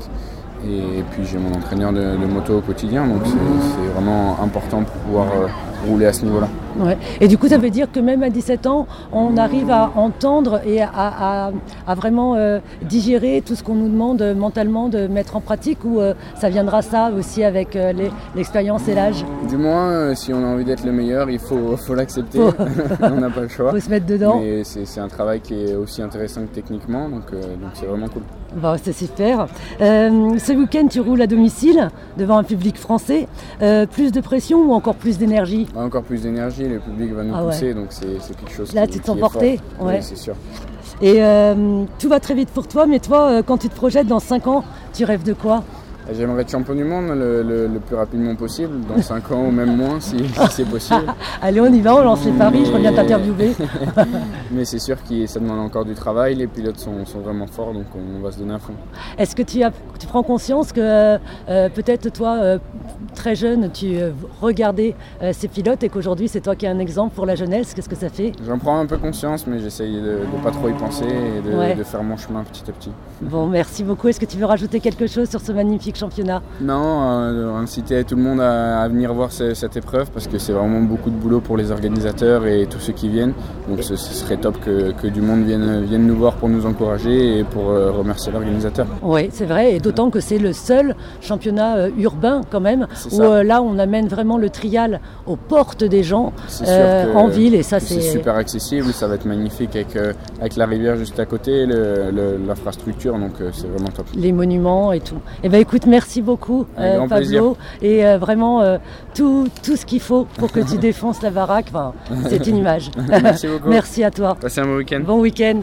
Et puis j'ai mon entraîneur de, de moto au quotidien, donc c'est, c'est vraiment important pour pouvoir euh, rouler à ce niveau-là. Ouais. Et du coup, ça veut dire que même à dix-sept ans, on arrive à entendre et à, à, à vraiment euh, digérer tout ce qu'on nous demande mentalement de mettre en pratique, ou euh, ça viendra ça aussi avec euh, les, l'expérience et l'âge? Du moins, euh, si on a envie d'être le meilleur, il faut, faut l'accepter. Oh. On n'a pas le choix. Il faut se mettre dedans. Mais c'est, c'est un travail qui est aussi intéressant que techniquement, donc, euh, donc c'est vraiment cool. Bon, c'est super. Euh, ce week-end, tu roules à domicile devant un public français. Euh, plus de pression ou encore plus d'énergie? Encore plus d'énergie, le public va nous ah pousser, ouais. donc c'est, c'est quelque chose Là, qui, tu te qui sens est porté, fort. Ouais. Oui, c'est sûr. Et euh, tout va très vite pour toi, mais toi, euh, quand tu te projettes dans cinq ans, tu rêves de quoi? J'aimerais être champion du monde le, le, le plus rapidement possible, dans cinq ans ou même moins si, si c'est possible. Allez, on y va, on lance les paris, mais... je reviens t'interviewer. Mais c'est sûr que ça demande encore du travail, les pilotes sont, sont vraiment forts, donc on va se donner à fond. Est-ce que tu, as, tu prends conscience que euh, peut-être toi, euh, très jeune, tu euh, regardais euh, ces pilotes et qu'aujourd'hui c'est toi qui es un exemple pour la jeunesse? Qu'est-ce que ça fait? J'en prends un peu conscience, mais j'essaye de ne pas trop y penser et de, ouais. de faire mon chemin petit à petit. Bon, merci beaucoup. Est-ce que tu veux rajouter quelque chose sur ce magnifique championnat? Non, euh, inciter tout le monde à, à venir voir ce, cette épreuve parce que c'est vraiment beaucoup de boulot pour les organisateurs et tous ceux qui viennent. Donc ce, ce serait top que, que du monde vienne, vienne nous voir pour nous encourager et pour euh, remercier l'organisateur. Oui, c'est vrai, et d'autant que c'est le seul championnat euh, urbain quand même, c'est où euh, là on amène vraiment le trial aux portes des gens euh, en ville, et ça c'est... c'est super accessible, ça va être magnifique avec, euh, avec la rivière juste à côté, le, le, l'infrastructure, donc euh, c'est vraiment top. Les monuments et tout. Eh bien écoute, merci beaucoup euh, Pablo, plaisir. Et euh, vraiment euh, tout, tout ce qu'il faut pour que tu défonces la baraque, enfin, c'est une image. Merci beaucoup. Merci à toi. Passez un bon week-end. Bon week-end.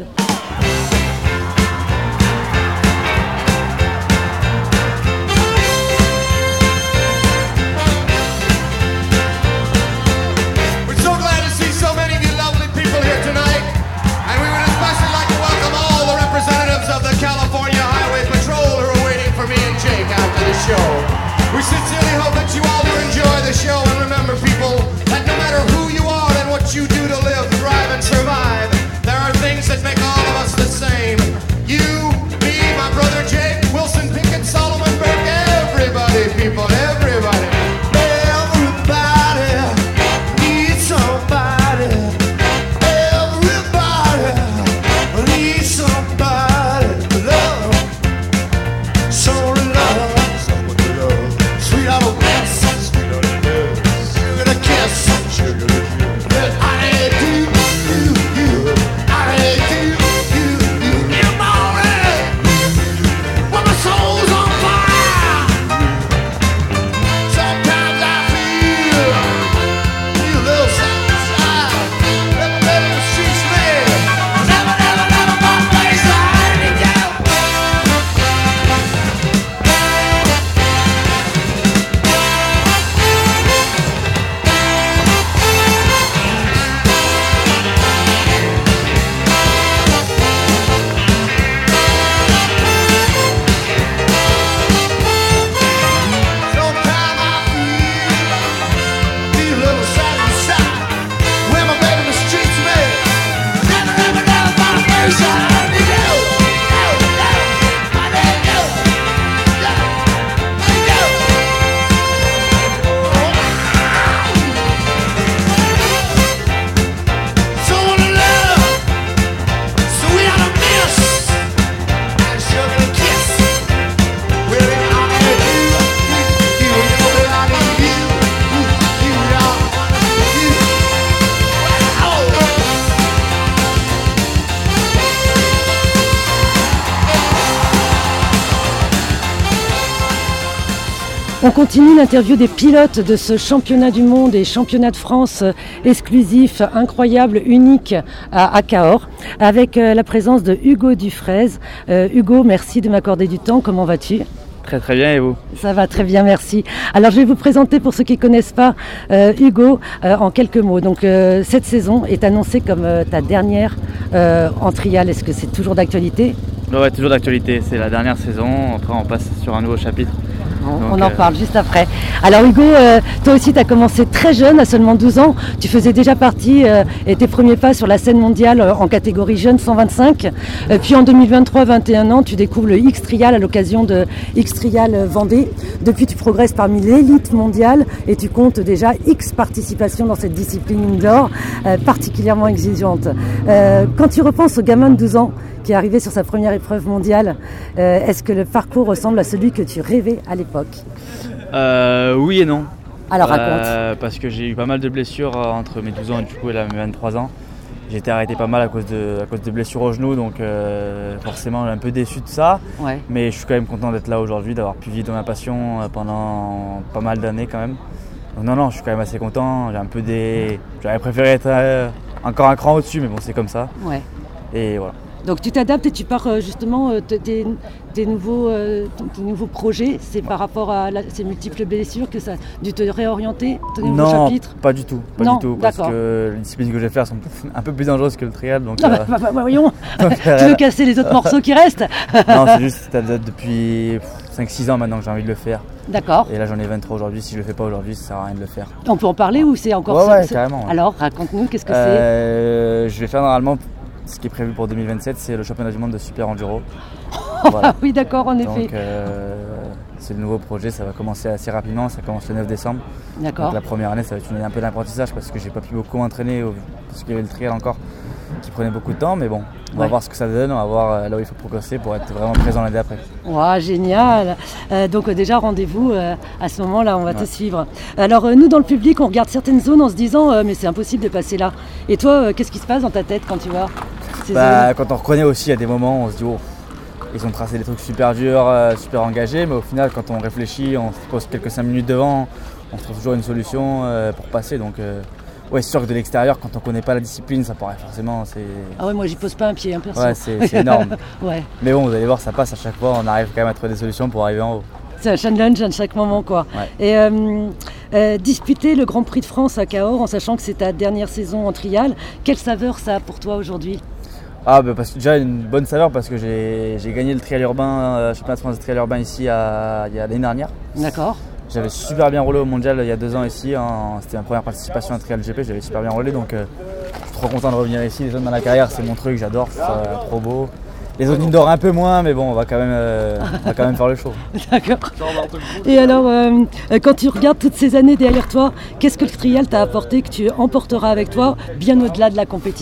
We sincerely hope that you all will enjoy the show, and remember people, that no matter who you are and what you do to live, thrive and survive, there are things that make all of us the same. You, me, my brother Jake, Wilson Pickett, Solomon Burke, everybody, people, everybody. Everybody needs somebody. Everybody needs somebody to love. So love. Sweet little kiss, sweet little kiss, sugar to kiss, sugar to kiss. I need you, you, you, I need you. On continue l'interview des pilotes de ce championnat du monde et championnat de France exclusif, incroyable, unique à, à Cahors, avec euh, la présence de Hugo Dufraise. Euh, Hugo, merci de m'accorder du temps. Comment vas-tu ? Très très bien, et vous ? Ça va très bien, merci. Alors je vais vous présenter pour ceux qui ne connaissent pas euh, Hugo euh, en quelques mots. Donc euh, cette saison est annoncée comme euh, ta dernière euh, en trial. Est-ce que c'est toujours d'actualité ? Ouais, toujours d'actualité, c'est la dernière saison, après on passe sur un nouveau chapitre. On, Donc, on en euh... parle juste après. Alors Hugo, euh, toi aussi tu as commencé très jeune, à seulement douze ans. Tu faisais déjà partie euh, et tes premiers pas sur la scène mondiale euh, en catégorie jeune cent vingt-cinq. Euh, puis en deux mille vingt-trois, vingt et un ans, tu découvres le X-Trial à l'occasion de X-Trial Vendée. Depuis tu progresses parmi l'élite mondiale et tu comptes déjà X participations dans cette discipline indoor euh, particulièrement exigeante. Euh, quand tu repenses au gamin de douze ans qui est arrivé sur sa première épreuve mondiale, euh, est-ce que le parcours ressemble à celui que tu rêvais à l'époque ? euh, Oui et non. Alors raconte. Euh, parce que j'ai eu pas mal de blessures entre mes douze ans et du coup là, mes vingt-trois ans. J'ai été arrêté pas mal à cause de, à cause de blessures au genou, donc euh, forcément un peu déçu de ça. Ouais. Mais je suis quand même content d'être là aujourd'hui, d'avoir pu vivre de ma passion pendant pas mal d'années quand même. Donc non, non, je suis quand même assez content. J'ai un peu des... J'aurais préféré être euh, encore un cran au-dessus, mais bon, c'est comme ça. Ouais. Et voilà. Donc tu t'adaptes et tu pars euh, justement euh, des, des, nouveaux, euh, des nouveaux projets. C'est par rapport à la, ces multiples blessures que ça a dû te réorienter, ton nouveau non, chapitre ? Non, pas du tout. Pas non, du tout parce d'accord. que les disciplines que je vais faire sont un peu plus dangereuses que le trial. Donc, non, euh... bah, bah, bah, voyons, donc, tu veux casser les autres morceaux qui restent ? Non, c'est juste que depuis cinq six ans maintenant que j'ai envie de le faire. D'accord. Et là j'en ai vingt-trois aujourd'hui, si je le fais pas aujourd'hui, ça sert à rien de le faire. On peut en parler ou c'est encore ouais, ça ouais, carrément. Ouais. Alors raconte-nous, qu'est-ce que euh, c'est ? Je vais faire normalement, ce qui est prévu pour deux mille vingt-sept, c'est le championnat du monde de super enduro. Voilà. Oui d'accord, en effet. Donc euh, c'est le nouveau projet, ça va commencer assez rapidement, ça commence le neuf décembre. D'accord. Donc la première année ça va être une année un peu d'apprentissage parce que j'ai pas pu beaucoup m'entraîner parce qu'il y avait le trial encore qui prenait beaucoup de temps, mais bon, on va ouais. voir ce que ça donne, on va voir là où il faut progresser pour être vraiment présent l'année d'après. Wow, génial. Euh, donc euh, déjà rendez-vous euh, à ce moment-là, on va ouais. te suivre. Alors euh, nous dans le public, on regarde certaines zones en se disant euh, mais c'est impossible de passer là. Et toi, euh, qu'est-ce qui se passe dans ta tête quand tu vois ces bah, zones ? Quand on reconnaît aussi, il y a des moments où on se dit oh, ils ont tracé des trucs super durs, euh, super engagés, mais au final quand on réfléchit, on se pose quelques cinq minutes devant, on trouve toujours une solution euh, pour passer. Donc, euh, ouais, c'est sûr que de l'extérieur, quand on ne connaît pas la discipline, ça paraît forcément. C'est... Ah ouais, moi j'y pose pas un pied, hein, perso. Ouais, c'est, c'est énorme. Ouais. Mais bon, vous allez voir, ça passe à chaque fois, on arrive quand même à trouver des solutions pour arriver en haut. C'est un challenge à chaque moment, quoi. Ouais. Et euh, euh, disputer le Grand Prix de France à Cahors, en sachant que c'est ta dernière saison en trial, quelle saveur ça a pour toi aujourd'hui ? Ah bah parce que déjà une bonne saveur parce que j'ai, j'ai gagné le trial urbain, euh, championnat de France de trial urbain ici à, il y a l'année dernière. D'accord. J'avais super bien roulé au mondial il y a deux ans ici, hein. C'était ma première participation à Trial G P, j'avais super bien roulé donc euh, je suis trop content de revenir ici. Les zones dans la carrière c'est mon truc, j'adore, c'est euh, trop beau. Les zones indoor un peu moins mais bon on va quand même, euh, on va quand même faire le show. D'accord. Et alors euh, quand tu regardes toutes ces années derrière toi, qu'est-ce que le trial t'a apporté que tu emporteras avec toi bien au-delà de la compétition ?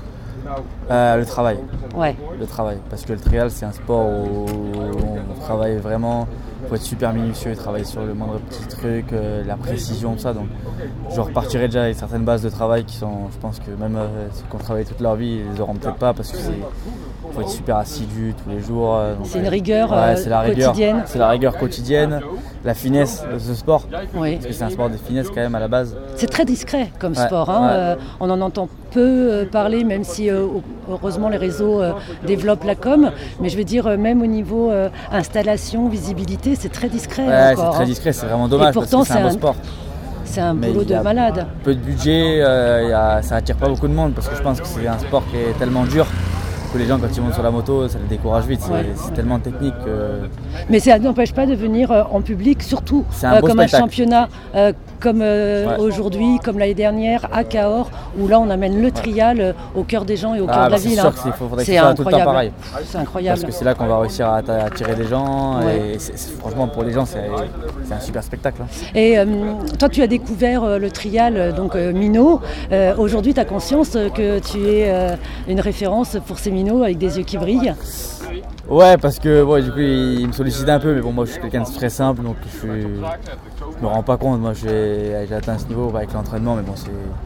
Euh, le travail. Ouais. Le travail. Parce que le trial, c'est un sport où on travaille vraiment. Il faut être super minutieux, travailler sur le moindre petit truc, euh, la précision, tout ça. Donc, je repartirai déjà avec certaines bases de travail qui sont, je pense que même euh, ceux qui ont travaillé toute leur vie, ils les auront peut-être pas parce que c'est. Il faut être super assidu tous les jours. Donc, c'est une rigueur, ouais, euh, c'est la rigueur quotidienne. C'est la rigueur quotidienne, la finesse de ce sport. Oui. Parce que c'est un sport de finesse quand même à la base. C'est très discret comme ouais, sport. Hein. Ouais. Euh, on en entend peu euh, parler, même si euh, heureusement les réseaux euh, développent la com. Mais je veux dire, euh, même au niveau euh, installation, visibilité, c'est très discret. Ouais, encore, c'est très hein. discret, c'est vraiment dommage. Et pourtant, parce que c'est, c'est un beau sport. C'est un boulot de malade. Peu de budget, euh, y a, ça attire pas beaucoup de monde parce que je pense que c'est un sport qui est tellement dur que les gens quand ils montent sur la moto, ça les décourage vite, c'est, ouais. c'est tellement technique que... Mais ça n'empêche pas de venir euh, en public, surtout un euh, comme spectacle. un championnat euh, comme euh, ouais. aujourd'hui, comme l'année dernière à Cahors, où là on amène le trial euh, au cœur des gens et au cœur ah, de la bah, ville. C'est hein. sûr qu'il faudrait c'est que ce soit tout le temps pareil. C'est incroyable. Parce que c'est là qu'on va réussir à attirer des gens ouais. et c'est, c'est, franchement pour les gens c'est, c'est un super spectacle. Hein. Et euh, toi tu as découvert euh, le trial, donc euh, minot. Euh, aujourd'hui tu as conscience que tu es euh, une référence pour ces minots avec des yeux qui brillent. Ouais, parce que ouais, du coup il, il me sollicite un peu, mais bon moi je suis quelqu'un de très simple donc je, suis, je me rends pas compte. Moi j'ai, j'ai atteint ce niveau avec l'entraînement, mais bon c'est,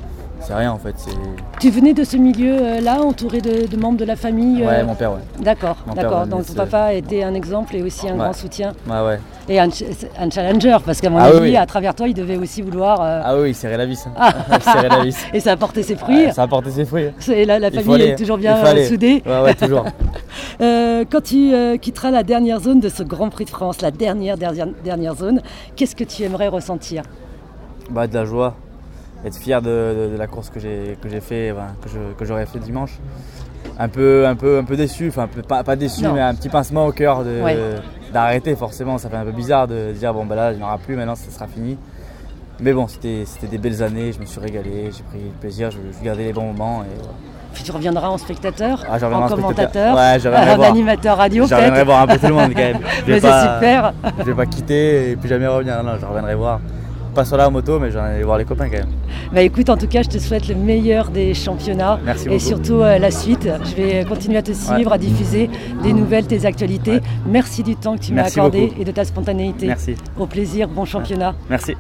c'est rien en fait. C'est... Tu venais de ce milieu-là, entouré de, de membres de la famille euh... Ouais, mon père, ouais. D'accord, mon d'accord. Père, ouais, Donc ton papa était un exemple et aussi un ouais. grand soutien. Ouais, ouais. Et un, un challenger, parce qu'à mon ah, avis, oui, oui. à travers toi, il devait aussi vouloir... Euh... Ah oui, il serrait la vis. Hein. il serrait la vis. Et ça a porté ses fruits. Ouais, ça a porté ses fruits. Et la, la famille est toujours bien euh, soudée. Ouais, ouais, toujours. euh, quand tu euh, quitteras la dernière zone de ce Grand Prix de France, la dernière, dernière, dernière zone, qu'est-ce que tu aimerais ressentir? Bah, de la joie. Être fier de, de, de la course que j'ai que j'ai fait, enfin, que, je, que j'aurais fait dimanche. Un peu, un peu, un peu déçu, enfin pas, pas déçu, non. mais un petit pincement au cœur de, ouais. d'arrêter forcément. Ça fait un peu bizarre de dire bon bah là il n'y en aura plus, maintenant ça sera fini. Mais bon, c'était, c'était des belles années, je me suis régalé, j'ai pris plaisir, je, je gardais les bons moments. Et, ouais. Puis tu reviendras en spectateur, ah, en, en commentateur, ouais, en animateur radio. Je reviendrai voir un peu tout le monde quand même. Je mais pas, c'est super. Je vais pas quitter et puis jamais revenir. Non, non, je reviendrai voir. Pas sur la moto, mais j'en allais voir les copains quand même. Bah écoute, en tout cas, je te souhaite le meilleur des championnats. Merci et beaucoup. surtout euh, la suite. Je vais continuer à te suivre, ouais. à diffuser des nouvelles, tes actualités. Ouais. Merci du temps que tu Merci m'as accordé beaucoup. Et de ta spontanéité. Merci. Au plaisir, bon championnat. Ouais. Merci.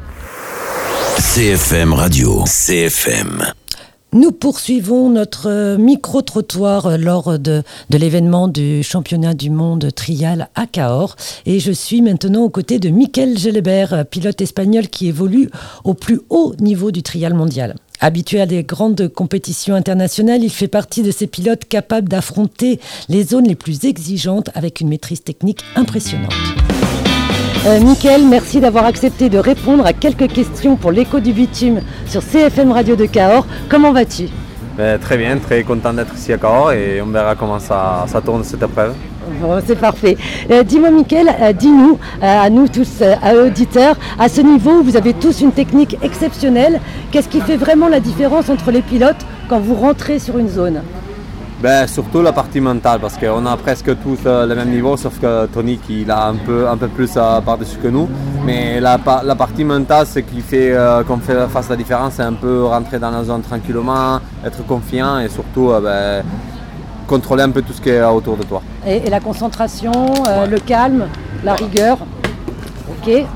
C F M Radio, C F M. Nous poursuivons notre micro-trottoir lors de, de l'événement du championnat du monde trial à Cahors. Et je suis maintenant aux côtés de Mikel Gelebert, pilote espagnol qui évolue au plus haut niveau du trial mondial. Habitué à des grandes compétitions internationales, il fait partie de ces pilotes capables d'affronter les zones les plus exigeantes avec une maîtrise technique impressionnante. Euh, Mikel, merci d'avoir accepté de répondre à quelques questions pour l'écho du bitume sur C F M Radio de Cahors. Comment vas-tu? Ben, très bien, très content d'être ici à Cahors et on verra comment ça, ça tourne cette épreuve. Bon, c'est parfait. Euh, dis-moi Mikel, euh, dis-nous, euh, à nous tous, euh, à auditeurs, à ce niveau, vous avez tous une technique exceptionnelle. Qu'est-ce qui fait vraiment la différence entre les pilotes quand vous rentrez sur une zone? Ben, surtout la partie mentale, parce qu'on a presque tous euh, le même niveau, sauf que Tony il a un peu, un peu plus euh, par-dessus que nous. Mais la, la partie mentale, ce qui fait euh, qu'on fait face la différence, c'est un peu rentrer dans la zone tranquillement, être confiant et surtout euh, ben, contrôler un peu tout ce qui est autour de toi. Et, et la concentration, euh, ouais. le calme, la rigueur. Ok.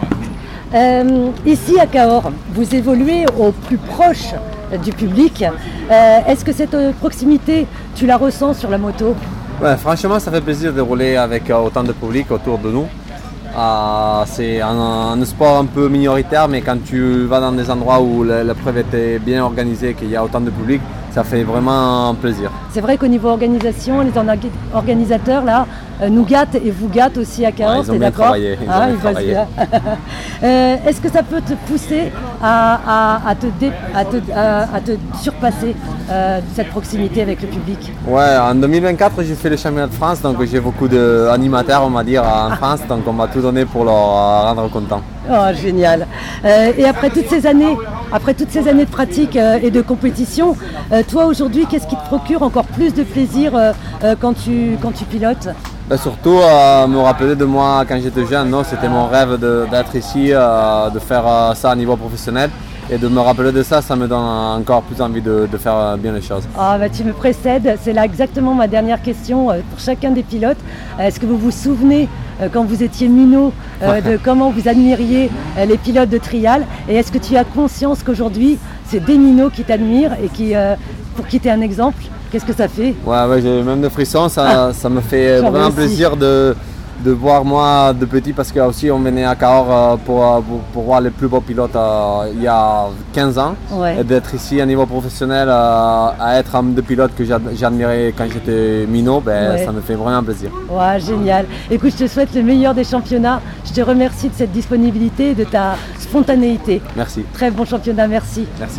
Euh, ici à Cahors, vous évoluez au plus proche du public. Euh, est-ce que cette proximité, tu la ressens sur la moto? Ouais, franchement, ça fait plaisir de rouler avec autant de public autour de nous. Euh, c'est un, un sport un peu minoritaire, mais quand tu vas dans des endroits où l'épreuve était bien organisée, qu'il y a autant de public, ça fait vraiment plaisir. C'est vrai qu'au niveau organisation, les organisateurs là, euh, nous gâtent et vous gâtent aussi à Cahors, ouais, ils ont t'es bien d'accord? travaillé, ils ah, ont bien travaillé. euh, Est-ce que ça peut te pousser à, à, à, te, dé, à, te, à, à te surpasser euh, cette proximité avec le public? Ouais, en deux mille vingt-quatre, j'ai fait le championnat de France, donc j'ai beaucoup d'animateurs, on va dire, en France, donc on m'a tout donné pour leur rendre content. Oh, génial. Euh, et après toutes ces années, après toutes ces années de pratique euh, et de compétition, euh, toi aujourd'hui, qu'est-ce qui te procure encore plus de plaisir euh, euh, quand, tu, quand tu pilotes? Ben surtout euh, me rappeler de moi quand j'étais jeune, non, c'était mon rêve de, d'être ici, euh, de faire euh, ça à niveau professionnel. Et de me rappeler de ça, ça me donne encore plus envie de, de faire bien les choses. Ah bah tu me précèdes, c'est là exactement ma dernière question euh, pour chacun des pilotes. Euh, est-ce que vous vous souvenez euh, quand vous étiez minot euh, de comment vous admiriez euh, les pilotes de trial? Et est-ce que tu as conscience qu'aujourd'hui c'est des minots qui t'admirent et qui, euh, pour qui tu es un exemple? Qu'est-ce que ça fait? Ouais, ouais, j'ai même des frissons, ça, ah, ça me fait vraiment plaisir de... de voir moi de petit, parce que aussi on venait à Cahors pour, pour, pour voir les plus beaux pilotes euh, il y a quinze ans, ouais. Et d'être ici à niveau professionnel, euh, à être un des pilotes que j'admirais quand j'étais minot, ben, ouais. Ça me fait vraiment plaisir. Ouais, génial. Écoute, je te souhaite le meilleur des championnats, je te remercie de cette disponibilité et de ta spontanéité. Merci. Très bon championnat, merci. Merci.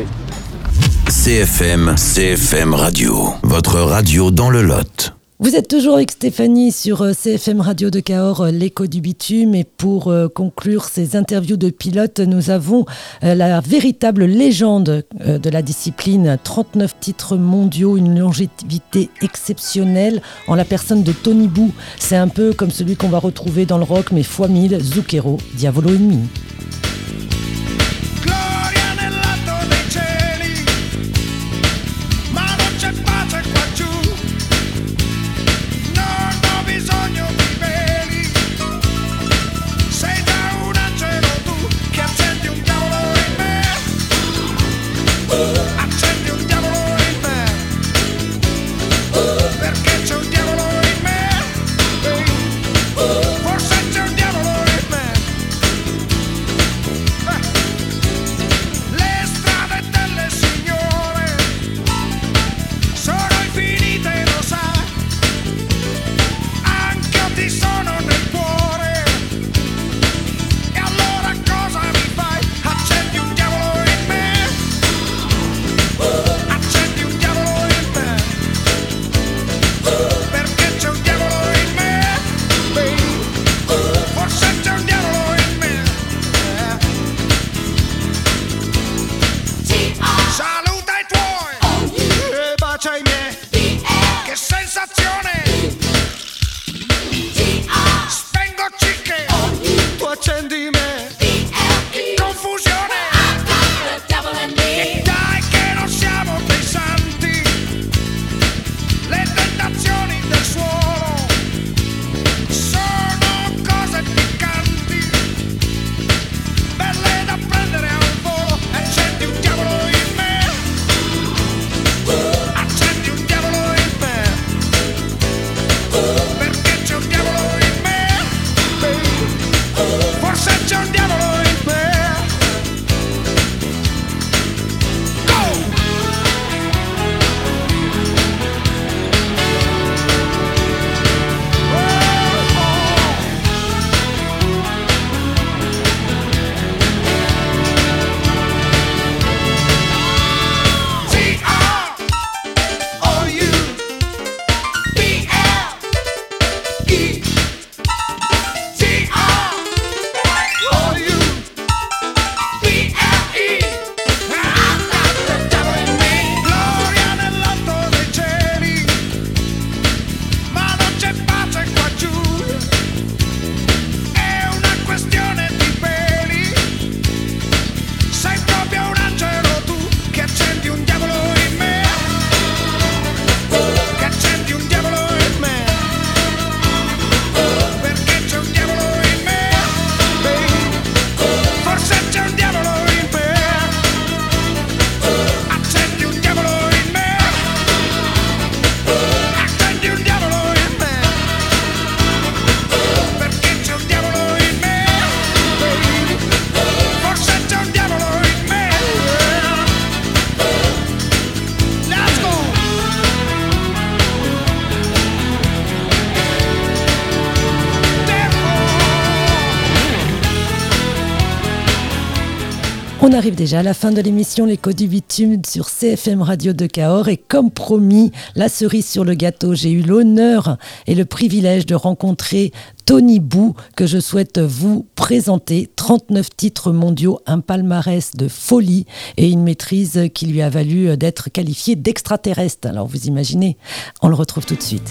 C F M, C F M Radio, votre radio dans le Lot. Vous êtes toujours avec Stéphanie sur C F M Radio de Cahors, l'écho du bitume. Et pour euh, conclure ces interviews de pilotes, nous avons euh, la véritable légende euh, de la discipline. trente-neuf titres mondiaux, une longévité exceptionnelle en la personne de Tony Bou. C'est un peu comme celui qu'on va retrouver dans le rock, mais fois mille, Zucchero, Diavolo Ennemi. I perché c'è un diavolo in me, baby. Forse c'è un diavolo in me. On arrive déjà à la fin de l'émission Les Codes du Bitume sur C F M Radio de Cahors et comme promis, la cerise sur le gâteau, j'ai eu l'honneur et le privilège de rencontrer Tony Bou que je souhaite vous présenter. trente-neuf titres mondiaux, un palmarès de folie et une maîtrise qui lui a valu d'être qualifié d'extraterrestre. Alors vous imaginez, on le retrouve tout de suite.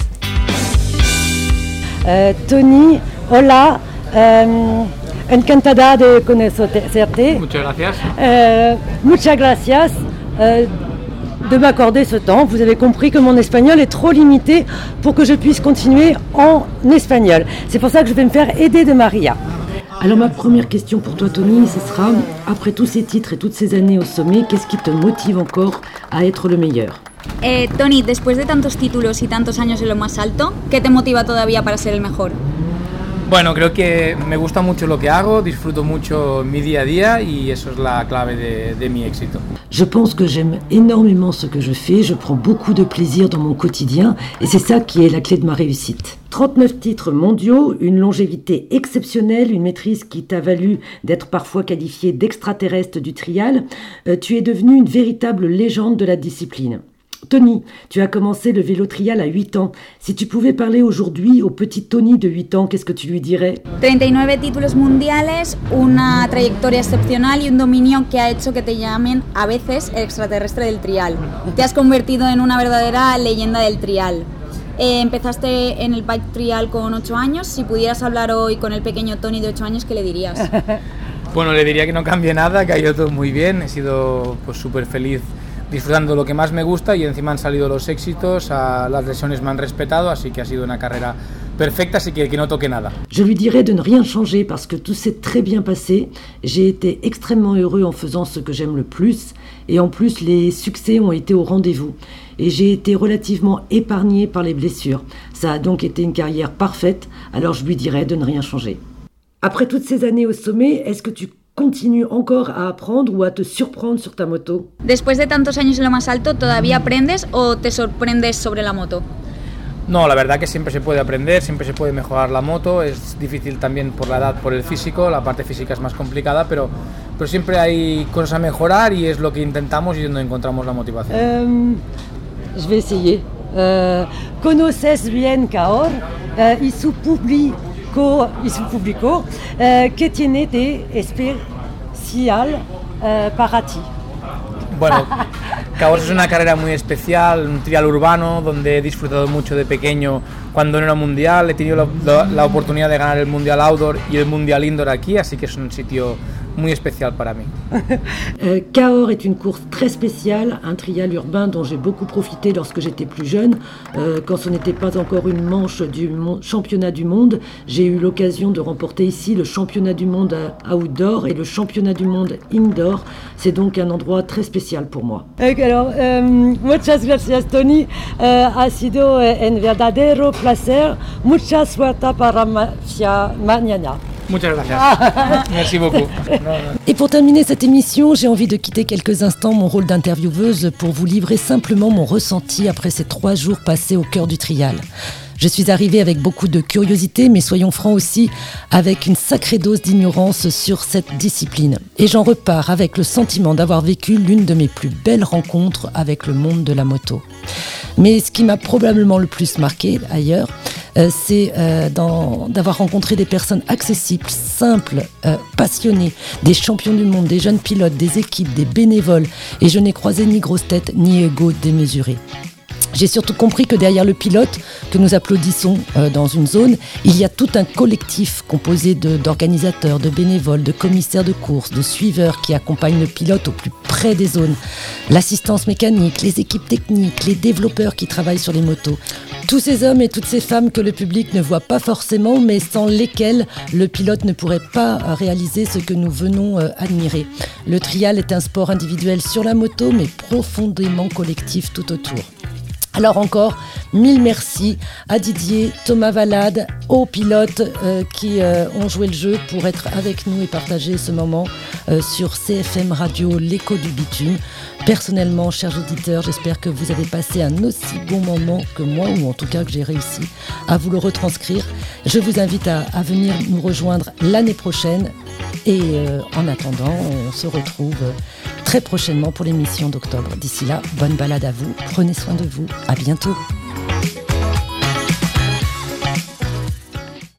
Euh, Tony, hola. Euh... Encantada de conocerte. Muchas gracias. Euh, muchas gracias euh, de m'accorder ce temps. Vous avez compris que mon espagnol est trop limité pour que je puisse continuer en espagnol. C'est pour ça que je vais me faire aider de Maria. Alors ma première question pour toi Tony, ce sera, après tous ces titres et toutes ces années au sommet, qu'est-ce qui te motive encore à être le meilleur? Eh, Tony, después de tantos títulos y tantos años en lo más alto, ¿qué te motiva todavía para ser el mejor? Bueno, creo que me gusta mucho lo que hago, disfruto mucho mi día a día y eso es la clave de, de mi éxito. Je pense que j'aime énormément ce que je fais, je prends beaucoup de plaisir dans mon quotidien et c'est ça qui est la clé de ma réussite. trente-neuf titres mondiaux, une longévité exceptionnelle, une maîtrise qui t'a valu d'être parfois qualifié d'extraterrestre du trial. Euh, tu es devenu une véritable légende de la discipline. Tony, tu as commencé le vélo trial à huit ans. Si tu pouvais parler aujourd'hui au petit Tony de huit ans, qu'est-ce que tu lui dirais? treinta y nueve títulos mundiales, una trayectoria excepcional y un dominio que ha hecho que te llamen a veces el extraterrestre del trial. Te has convertido en una verdadera leyenda del trial. Eh, empezaste en el bike trial con ocho años. Si pudieras hablar hoy con el pequeño Tony de ocho años, ¿qué le dirías? Bueno, le diría que no cambie nada, que ha ido todo muy bien. He sido pues súper feliz disfrutando de lo que más me gusta y encima han salido los éxitos, a, las lesiones me han respetado, así que ha sido una carrera perfecta, así que que no toque nada. Je lui dirais de ne rien changer parce que tout s'est très bien passé. J'ai été extrêmement heureux en faisant ce que j'aime le plus et en plus les succès ont été au rendez-vous. Et j'ai été relativement épargné par les blessures. Ça a donc été une carrière parfaite, alors je lui dirais de ne rien changer. Après toutes ces années au sommet, est-ce que tu continues encore à apprendre ou à te surprendre sur ta moto? Después de tantos años en lo más alto, ¿todavía aprendes o te sorprendes sobre la moto? No, la verdad que siempre se puede aprender, siempre se puede mejorar la moto, es difícil también por la edad, por el físico, la parte física es más complicada, pero, pero siempre hay cosas a mejorar y es lo que intentamos y donde encontramos la motivación. Euh, je vais essayer. Euh, conoces bien Cahors euh, y su público, y su público euh, ¿qué tiene de especial euh, para ti? Bueno, Cahors es una carrera muy especial, un trial urbano donde he disfrutado mucho de pequeño cuando no era mundial, he tenido la, la, la oportunidad de ganar el mundial outdoor y el mundial indoor aquí, así que es un sitio muy especial para mí. euh, Cahors est une course très spéciale, un trial urbain dont j'ai beaucoup profité lorsque j'étais plus jeune. Euh, quand ce n'était pas encore une manche du mon- championnat du monde, j'ai eu l'occasion de remporter ici le championnat du monde outdoor et le championnat du monde indoor. C'est donc un endroit très spécial pour moi. Alors, euh, muchas gracias Tony, euh, ha sido un verdadero placer. Mucha suerte para mañana. Muchas gracias. Merci beaucoup. Et pour terminer cette émission, j'ai envie de quitter quelques instants mon rôle d'intervieweuse pour vous livrer simplement mon ressenti après ces trois jours passés au cœur du trial. Je suis arrivée avec beaucoup de curiosité, mais soyons francs aussi, avec une sacrée dose d'ignorance sur cette discipline. Et j'en repars avec le sentiment d'avoir vécu l'une de mes plus belles rencontres avec le monde de la moto. Mais ce qui m'a probablement le plus marqué ailleurs, euh, c'est euh, dans, d'avoir rencontré des personnes accessibles, simples, euh, passionnées, des champions du monde, des jeunes pilotes, des équipes, des bénévoles. Et je n'ai croisé ni grosse tête, ni ego démesuré. J'ai surtout compris que derrière le pilote, que nous applaudissons euh, dans une zone, il y a tout un collectif composé de, d'organisateurs, de bénévoles, de commissaires de course, de suiveurs qui accompagnent le pilote au plus près des zones. L'assistance mécanique, les équipes techniques, les développeurs qui travaillent sur les motos. Tous ces hommes et toutes ces femmes que le public ne voit pas forcément, mais sans lesquels le pilote ne pourrait pas réaliser ce que nous venons euh, admirer. Le trial est un sport individuel sur la moto, mais profondément collectif tout autour. Alors encore, mille merci à Didier, Thomas Valade, aux pilotes euh, qui euh, ont joué le jeu pour être avec nous et partager ce moment euh, sur C F M Radio, l'écho du bitume. Personnellement, chers auditeurs, j'espère que vous avez passé un aussi bon moment que moi, ou en tout cas que j'ai réussi à vous le retranscrire. Je vous invite à, à venir nous rejoindre l'année prochaine. Et euh, en attendant, on se retrouve très prochainement pour l'émission d'octobre. D'ici là, bonne balade à vous, prenez soin de vous, à bientôt.